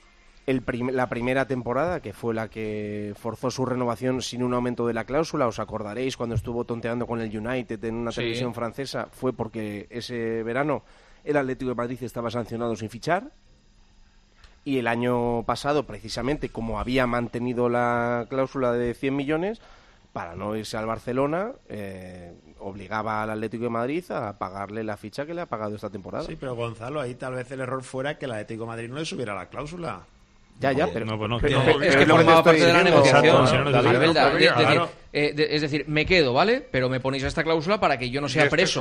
La primera temporada, que fue la que forzó su renovación sin un aumento de la cláusula, os acordaréis cuando estuvo tonteando con el United en una televisión francesa, fue porque ese verano el Atlético de Madrid estaba sancionado sin fichar, y el año pasado, precisamente, como había mantenido la cláusula de 100 millones, para no irse al Barcelona, obligaba al Atlético de Madrid a pagarle la ficha que le ha pagado esta temporada. Sí, pero Gonzalo, ahí tal vez el error fuera que el Atlético de Madrid no le subiera la cláusula. Ya, pero es que formaba parte de la negociación. Es decir, me quedo, ¿vale? Pero me ponéis esta cláusula para que yo no sea preso.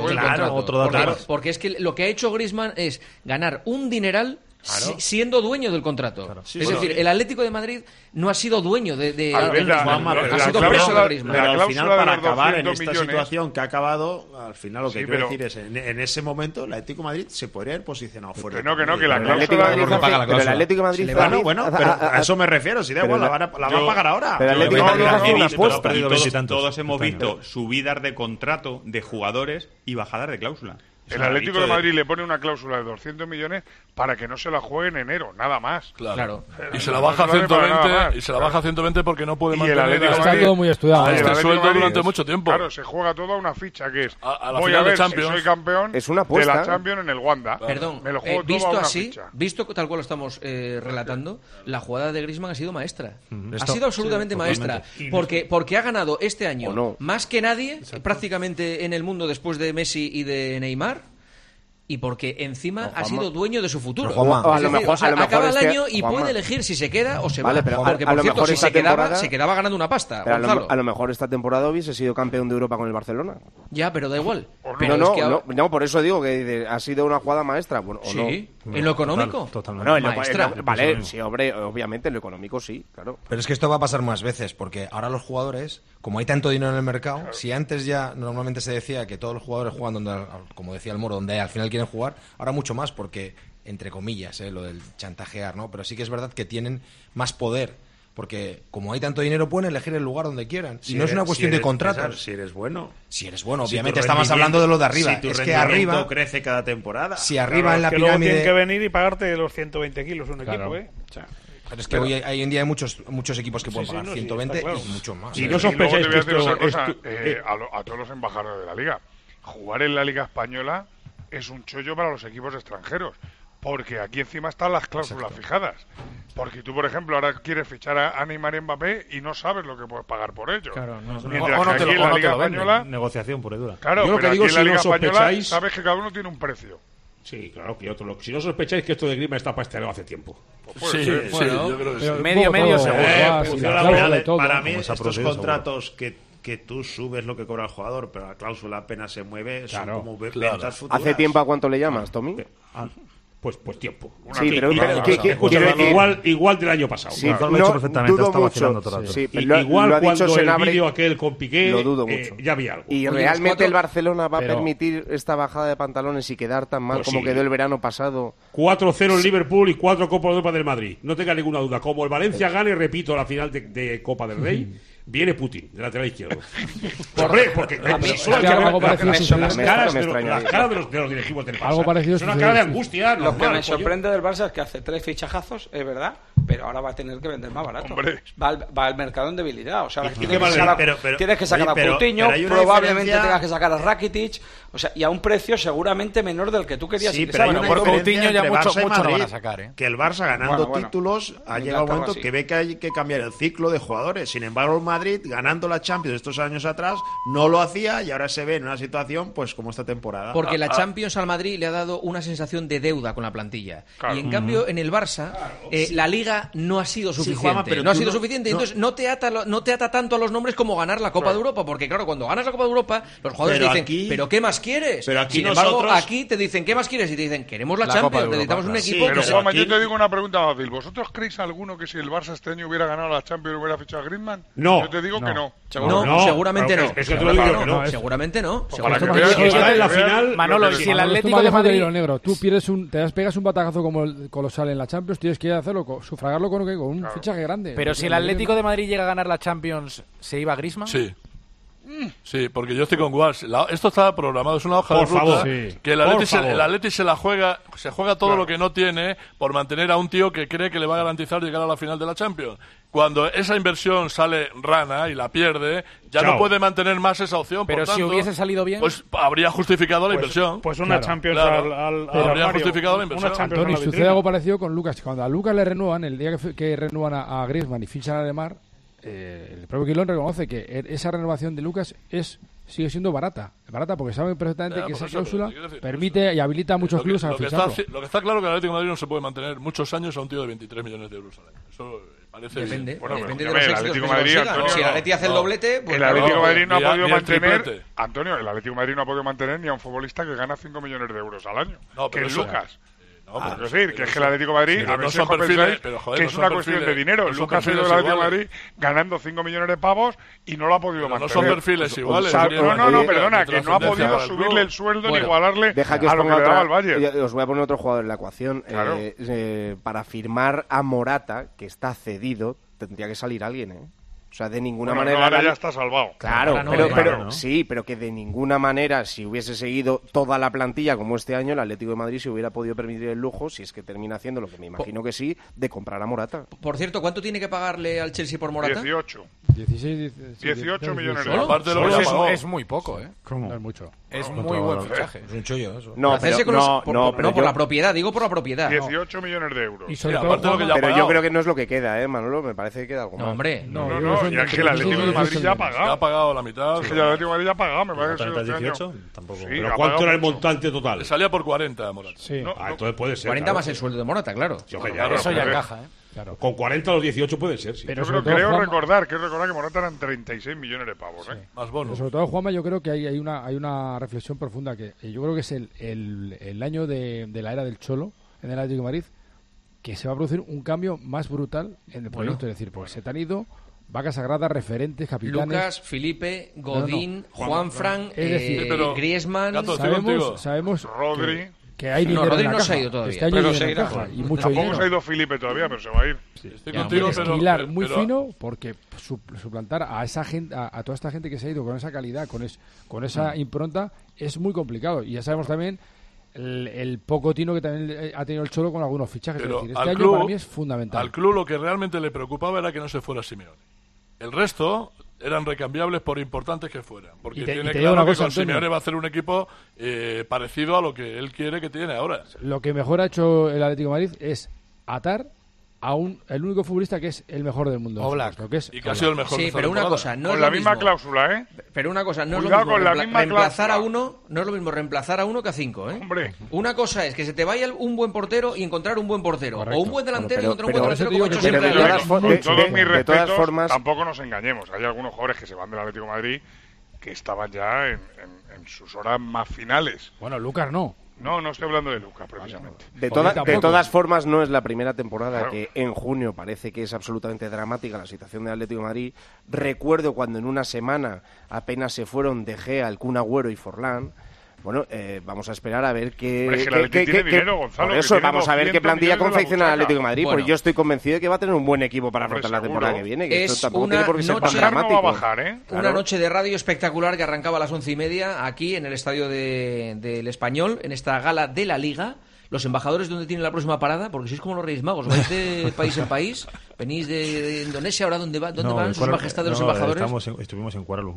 Porque es que lo que ha hecho Griezmann es ganar un dineral siendo dueño del contrato. Claro. Es decir, el Atlético de Madrid no ha sido dueño de ha sido preso de Griezmann. Pero al final, para acabar en esta situación que ha acabado, al final lo que quiero decir es, en ese momento el Atlético de Madrid se podría haber posicionado fuera. Que la cláusula pero el Atlético de Madrid bueno, pero a eso me refiero, si da igual, la va a pagar ahora. Pero el Atlético de Madrid una apuesta. Todos hemos visto subidas de contrato de jugadores y bajadas de cláusula. El Atlético de Madrid le pone una cláusula de 200 millones para que no se la juegue en enero, nada más. Claro. Y se la baja a 120, y se la baja a 120 porque no puede mantener está todo muy estudiado. Este sueldo durante mucho tiempo. Claro, se juega todo a una ficha que es a la voy final a ver de Champions. Si soy campeón es una apuesta, de la Champions en el Wanda. Perdón, me lo juego visto todo a una así, ficha. visto tal cual lo estamos relatando, la jugada de Griezmann ha sido maestra. Ha sido absolutamente maestra. Porque ha ganado este año más que nadie, prácticamente en el mundo después de Messi y de Neymar. Y porque encima ha sido dueño de su futuro. Acaba el año y puede elegir si se queda o se va. Pero porque, por cierto, si se quedaba ganando una pasta. A lo mejor esta temporada hubiese sido campeón de Europa con el Barcelona. Ya, pero da igual. No, por eso digo que ha sido una jugada maestra. Bueno, sí, en lo económico. Totalmente. Maestra. Vale, sí, hombre, obviamente en lo económico sí, claro. Pero es que esto va a pasar más veces, porque ahora los jugadores, como hay tanto dinero en el mercado, si antes ya normalmente se decía que todos los jugadores juegan donde, como decía el Moro, donde al final quieren jugar, ahora mucho más, porque, entre comillas, lo del chantajear, ¿no? Pero sí que es verdad que tienen más poder, porque como hay tanto dinero pueden elegir el lugar donde quieran. Y no es una cuestión de contratos. Si eres bueno. Si eres bueno, obviamente estamos hablando de lo de arriba. Si tu es que arriba crece cada temporada. Si arriba en la pirámide tienen que venir y pagarte los 120 kilos un equipo, Pero es que hoy en día hay muchos equipos que pueden pagar 120 y mucho más. Y no sospecháis que esto a todos los embajadores de la Liga. Jugar en la Liga Española es un chollo para los equipos extranjeros, porque aquí encima están las cláusulas fijadas. Porque tú, por ejemplo, ahora quieres fichar a Neymar y Mbappé y no sabes lo que puedes pagar por ellos. Claro, mientras que aquí en la Liga Española... Negociación pura y dura. Claro, pero aquí en la Liga Española sabes que cada uno tiene un precio. Sí, claro, que si no sospecháis que esto de Griezmann está pasteleado hace tiempo. Sí, yo creo que sí. Medio seguro. Para mí, estos contratos que tú subes lo que cobra el jugador, pero la cláusula apenas se mueve, son como ventas futuras. ¿Hace tiempo a cuánto le llamas, Tommy? Pues tiempo. Sí, pero igual del año pasado. Sí, lo he dicho perfectamente, está vacilando todo el rato. Sí, igual cuando el vídeo aquel con Piqué, lo dudo mucho. Ya había algo. ¿Y realmente el Barcelona va a permitir esta bajada de pantalones y quedar tan mal como quedó el verano pasado? 4-0 en Liverpool y 4 Copas de Europa del Madrid. No tenga ninguna duda. Como el Valencia gane, repito, la final de Copa del Rey, viene Putin, de lateral izquierdo. Porque las caras de los directivos del Barça es una cara de angustia. Lo que me sorprende del Barça es que hace 3 fichajazos, es verdad, pero ahora va a tener que vender más barato. Va al mercado en debilidad. O sea, tienes que sacar a Coutinho, probablemente tengas que sacar a Rakitic. O sea, y a un precio seguramente menor del que tú querías. Sí, pero bueno, por Coutinho ya mucho no van a sacar, ¿eh? Que el Barça ganando títulos ha llegado un momento que ve que hay que cambiar el ciclo de jugadores. Sin embargo, el Madrid, ganando la Champions estos años atrás, no lo hacía y ahora se ve en una situación pues como esta temporada. Porque la Champions al Madrid le ha dado una sensación de deuda con la plantilla. Claro. Y en cambio, en el Barça, la Liga no ha sido suficiente. Sí, Juanma, pero no ha sido suficiente. Entonces no te ata tanto a los nombres como ganar la Copa de Europa. Porque claro, cuando ganas la Copa de Europa, los jugadores dicen, ¿pero qué más quieres? Pero aquí Sin embargo, aquí te dicen, ¿qué más quieres? Y te dicen, queremos la Champions, necesitamos un equipo. Pero Juanma, yo te digo una pregunta fácil. ¿Vosotros creéis alguno que si el Barça este año hubiera ganado la Champions hubiera fichado a Griezmann? No. Yo te digo que no. Seguramente no. Es que te lo digo que no. Seguramente no. Está en la final. Manolo, si el Atlético de Madrid negro, tú pegas un batacazo como el colosal en la Champions, tienes que hacerlo, sufragarlo con un fichaje grande. Pero si el Atlético de Madrid llega a ganar la Champions, ¿se iba Griezmann? Sí, porque yo estoy con Guas. Esto está programado, es una hoja de ruta que el Atleti se juega todo lo que no tiene por mantener a un tío que cree que le va a garantizar llegar a la final de la Champions. Cuando esa inversión sale rana y la pierde, ya no puede mantener más esa opción. Pero por tanto, si hubiese salido bien, pues habría justificado la inversión. Pues una Champions al habría justificado la inversión. Antonio, sucede algo parecido con Lucas. Cuando a Lucas le renuevan, el día que renuevan a Griezmann y fichan a Lemar, el propio Quilón reconoce que esa renovación de Lucas sigue siendo barata porque saben perfectamente que esa cláusula permite y habilita a muchos clubes a ficharlo. Lo que está claro es que el Atlético de Madrid no se puede mantener muchos años a un tío de 23 millones de euros al año. Eso parece depende de los éxitos que Madrid, Antonio, si el Atleti hace el doblete, pues el Atlético de Madrid no ha podido mantener, Antonio, el Atlético de Madrid no ha podido mantener ni a un futbolista que gana 5 millones de euros al año, que es Lucas. Es decir, que es que el Atlético de Madrid, a veces que es una cuestión de dinero. Lucas ha ido del Atlético de Madrid ganando 5 millones de pavos y no lo ha podido mantener. No son perfiles iguales. No, perdona, que no ha podido subirle el sueldo ni igualarle a lo que le daba el Bayern. Os voy a poner otro jugador en la ecuación. Para firmar a Morata, que está cedido, tendría que salir alguien, O sea, de ninguna manera... ahora ya está salvado. Claro, sí, pero que de ninguna manera, si hubiese seguido toda la plantilla como este año, el Atlético de Madrid se hubiera podido permitir el lujo, si es que termina haciendo lo que me imagino que sí, de comprar a Morata. Por cierto, ¿cuánto tiene que pagarle al Chelsea por Morata? 18. 18 millones de euros. Aparte de es muy poco, ¿Cómo? No es mucho. Es muy buen fichaje. Es un chollo eso. No, por la propiedad, digo por la propiedad. 18 millones de euros. Y sobre todo, pero yo creo que no es lo que queda, Manolo, me parece que queda algo más. No, hombre. No, y es que el Atlético de Madrid ya ha pagado. Ya ha pagado la mitad. Es que el Atlético de Madrid ya ha pagado, me parece que 18, tampoco. Sí, pero ¿cuánto era el montante total? Le salía por 40 Morata. Sí. Entonces puede ser. 40 más el sueldo de Morata, claro. Eso ya encaja, Claro. Con 40 a los 18 puede ser, sí. Pero yo creo recordar que Morata eran 36 millones de pavos, Más bonos. Pero sobre todo, Juanma, yo creo que hay una reflexión profunda que yo creo que es el año de la era del Cholo en el Atlético de Madrid, que se va a producir un cambio más brutal en el proyecto. Es decir, pues se te han ido vacas sagradas, referentes, capitanes. Lucas, Felipe, Godín, Juanfran, Griezmann. Sabemos Rodri. Que hay dinero Rodri en la no caja. se ha ido todavía. Este año pero se irá. Y mucho tampoco dinero. se ha ido Felipe todavía, pero se va a ir. Estoy contigo, pero muy fino, porque suplantar a esa gente, a toda esta gente que se ha ido con esa calidad, con esa impronta, es muy complicado. Y ya sabemos también el poco tino que también ha tenido el Cholo con algunos fichajes. Pero es decir, este año para mí es fundamental. Al club lo que realmente le preocupaba era que no se fuera Simeone. El resto eran recambiables por importantes que fueran, porque tiene claro que con Simeone va a hacer un equipo parecido a lo que él quiere que tiene ahora. Lo que mejor ha hecho el Atlético de Madrid es atar a el único futbolista que es el mejor del mundo. Y que ha sido el mejor. Sí, pero una cosa, no con es la lo misma mismo. cláusula, Pero una cosa, no Cuidado es lo mismo con la misma reemplazar cláusula. a uno, no es lo mismo reemplazar a uno que a 5, Hombre. Una cosa es que se te vaya un buen portero y encontrar un buen portero, Correcto. o un buen delantero y Pero- encontrar un buen pero delantero, como ha hecho pero siempre de el todas Atlético. Con todos mis de todas respetos, formas- tampoco nos engañemos. Hay algunos jugadores que se van del Atlético de Madrid que estaban ya en sus horas más finales. Bueno, Lucas no. No estoy hablando de Lucas, precisamente. De todas formas, no es la primera temporada que en junio parece que es absolutamente dramática la situación del Atlético de Madrid. Recuerdo cuando en una semana apenas se fueron De Gea, el Kun Agüero y Forlán. Bueno, vamos a esperar a ver qué... Hombre, es que el Atlético tiene dinero, Gonzalo, por que eso tiene vamos a ver qué 200 plantilla millones de la confecciona el buchaca. Atlético de Madrid, Bueno. porque yo estoy convencido de que va a tener un buen equipo para Hombre, afrontar la seguro. temporada que viene. Que Es esto tampoco una tiene por qué ser tan noche- dramático. No va a bajar, ¿eh? Una noche de radio espectacular que arrancaba a las 11:30 aquí en el estadio del Español, en esta gala de la Liga. Los embajadores, ¿dónde tienen la próxima parada? Porque sois como los Reyes Magos, vais de país en país, venís de Indonesia, ahora ¿dónde van sus majestades los embajadores? Estuvimos en Kuala Lumpur.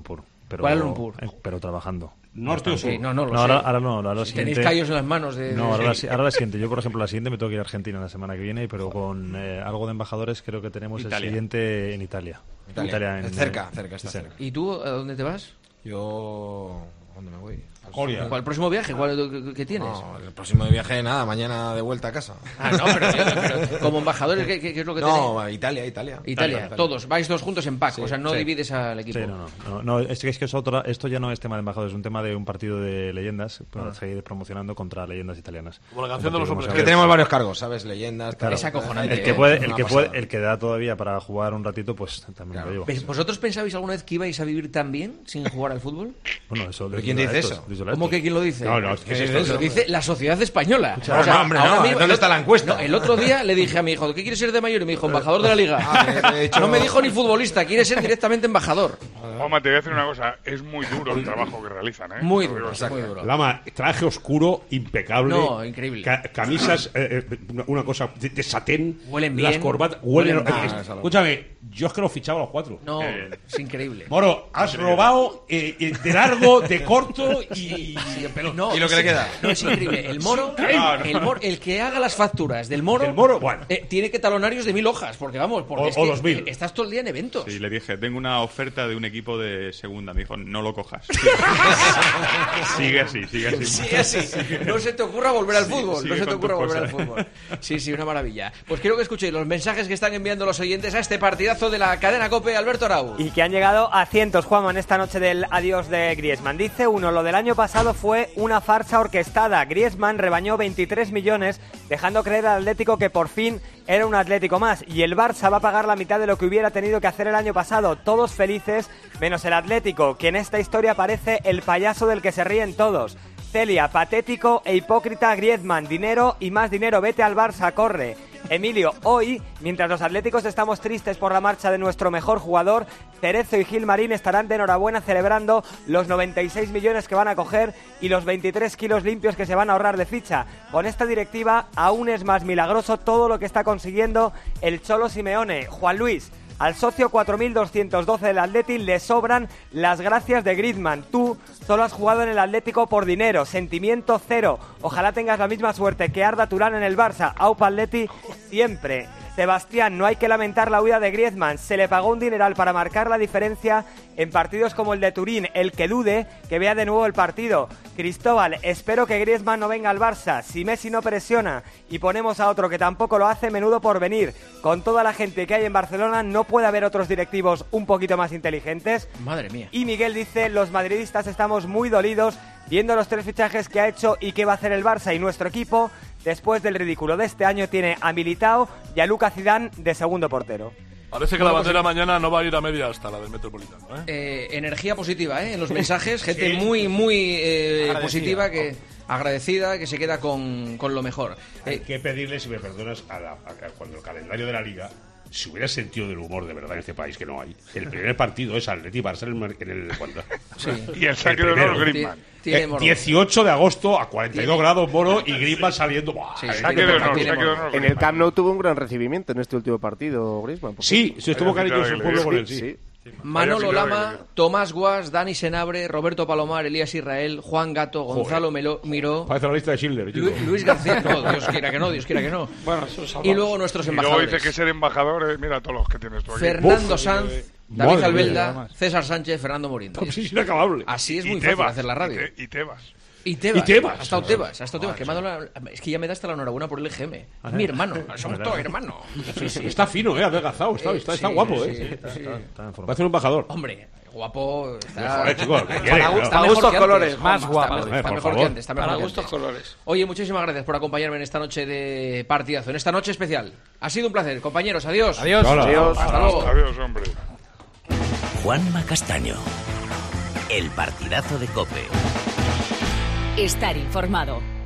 Kuala Lumpur. Pero trabajando. ¿Norte o sur? Sí, no lo sé. Ahora no. Ahora Tenéis callos en las manos. No, ahora la siguiente. Yo, por ejemplo, la siguiente me tengo que ir a Argentina la semana que viene, pero con algo de embajadores creo que tenemos el siguiente en Italia. Italia cerca, está cerca. ¿Y tú a dónde te vas? Yo... ¿A dónde me voy? Coria. ¿Cuál próximo viaje? ¿Qué tienes? No, el próximo viaje nada, mañana de vuelta a casa. No, pero como embajadores, ¿qué es lo que tenéis? No, Italia. Todos, vais todos juntos en pack, o sea, no divides al equipo. Sí, no, es que esto ya no es tema de embajadores, es un tema de un partido de leyendas para seguir promocionando contra leyendas italianas. Como la canción de los hombres. Que tenemos varios cargos, ¿sabes? Leyendas, claro. Es acojonante. El que da todavía para jugar un ratito, pues también lo llevo. ¿Vosotros pensabais alguna vez que ibais a vivir tan bien sin jugar al fútbol? Bueno, eso. ¿Quién dice eso? ¿Cómo que quién lo dice? No, ¿qué es esto? Lo dice la sociedad española. ¿Dónde está la encuesta? El otro día le dije a mi hijo, ¿qué quieres ser de mayor? Y me dijo, embajador de la liga. No me dijo ni futbolista, quiere ser directamente embajador. Juanma, te voy a decir una cosa, es muy duro el trabajo que realizan, ¿eh? Muy duro. Lama, traje oscuro, impecable. No, increíble. Camisas, una cosa de satén. Huelen bien. Las corbatas huelen. Escúchame, yo es que los fichaba a los 4. No, es increíble. Moro, has robado de largo, de corto y no, ¿y lo que le queda? No, es increíble. El Moro, el que haga las facturas del Moro, bueno. Tiene que talonarios de 1000 hojas, porque vamos, o 2000. Estás todo el día en eventos. Sí, le dije, tengo una oferta de un equipo de segunda. Me dijo, no lo cojas. Sigue así. No se te ocurra volver al fútbol. Sí, una maravilla. Pues quiero que escuchéis los mensajes que están enviando los oyentes a este partidazo de la cadena COPE, Alberto Arau. Y que han llegado a cientos, Juanma, en esta noche del adiós de Griezmann. Dice uno, lo del año pasado fue una farsa orquestada. Griezmann rebañó 23 millones, dejando creer al Atlético que por fin era un Atlético más. Y el Barça va a pagar la mitad de lo que hubiera tenido que hacer el año pasado. Todos felices, menos el Atlético, que en esta historia parece el payaso del que se ríen todos. Celia, patético e hipócrita Griezmann, dinero y más dinero, vete al Barça, corre. Emilio, hoy, mientras los atléticos estamos tristes por la marcha de nuestro mejor jugador, Cerezo y Gilmarín estarán de enhorabuena celebrando los 96 millones que van a coger y los 23 kilos limpios que se van a ahorrar de ficha. Con esta directiva aún es más milagroso todo lo que está consiguiendo el Cholo Simeone. Juan Luis, al socio 4212 del Atleti le sobran las gracias de Griezmann. Tú solo has jugado en el Atlético por dinero, sentimiento cero. Ojalá tengas la misma suerte que Arda Turán en el Barça. Aupa Atleti siempre. Sebastián, no hay que lamentar la huida de Griezmann. Se le pagó un dineral para marcar la diferencia en partidos como el de Turín. El que dude, que vea de nuevo el partido. Cristóbal, espero que Griezmann no venga al Barça. Si Messi no presiona y ponemos a otro que tampoco lo hace, menudo por venir. Con toda la gente que hay en Barcelona, ¿no puede haber otros directivos un poquito más inteligentes? Madre mía. Y Miguel dice, los madridistas estamos muy dolidos viendo los 3 fichajes que ha hecho y qué va a hacer el Barça y nuestro equipo. Después del ridículo de este año tiene a Militao y a Luka Zidane de segundo portero. Parece que la bandera mañana no va a ir a media hasta la del Metropolitano. Energía positiva, en los mensajes, gente muy positiva, que agradecida, que se queda con lo mejor. Hay que pedirle, si me perdonas, cuando el calendario de la Liga, si hubiera sentido del humor de verdad en este país, que no hay, el primer partido es Atleti Barça en el cuando. Sí. Y el saque de honor Griezmann. 18 de agosto a 42 grados, Moro, y Griezmann saliendo. En el Camp Nou tuvo un gran recibimiento en este último partido, Griezmann. Sí, estuvo cariñoso el pueblo con él, sí. Manolo Lama, Tomás Guas, Dani Senabre, Roberto Palomar, Elías Israel, Juan Gato, Gonzalo Miró. Parece la lista de Schindler. Luis García. No, Dios quiera que no. Bueno, y luego nuestros embajadores. Y luego dice que ser embajador, mira a todos los que tienes tú aquí. Fernando Sanz, David Albelda, César Sánchez, Fernando Morín. Sí, es inacabable. Así es muy fácil hacer la radio. Y Tebas. Y Tebas. Ha estado Tebas. Es que ya me da hasta la enhorabuena por el EGM. Mi hermano. Somos todos hermanos. Sí. Está fino, adelgazado. Está guapo, Va a ser un embajador. Hombre, guapo. Joder, chicos, para gustos colores. Más guapo. Está mejor que antes. Para gustos colores. Oye, muchísimas gracias por acompañarme en esta noche de partidazo, en esta noche especial. Ha sido un placer, compañeros. Adiós. Adiós. Hasta luego. Adiós, hombre. Juanma Castaño. El partidazo de COPE. Estar informado.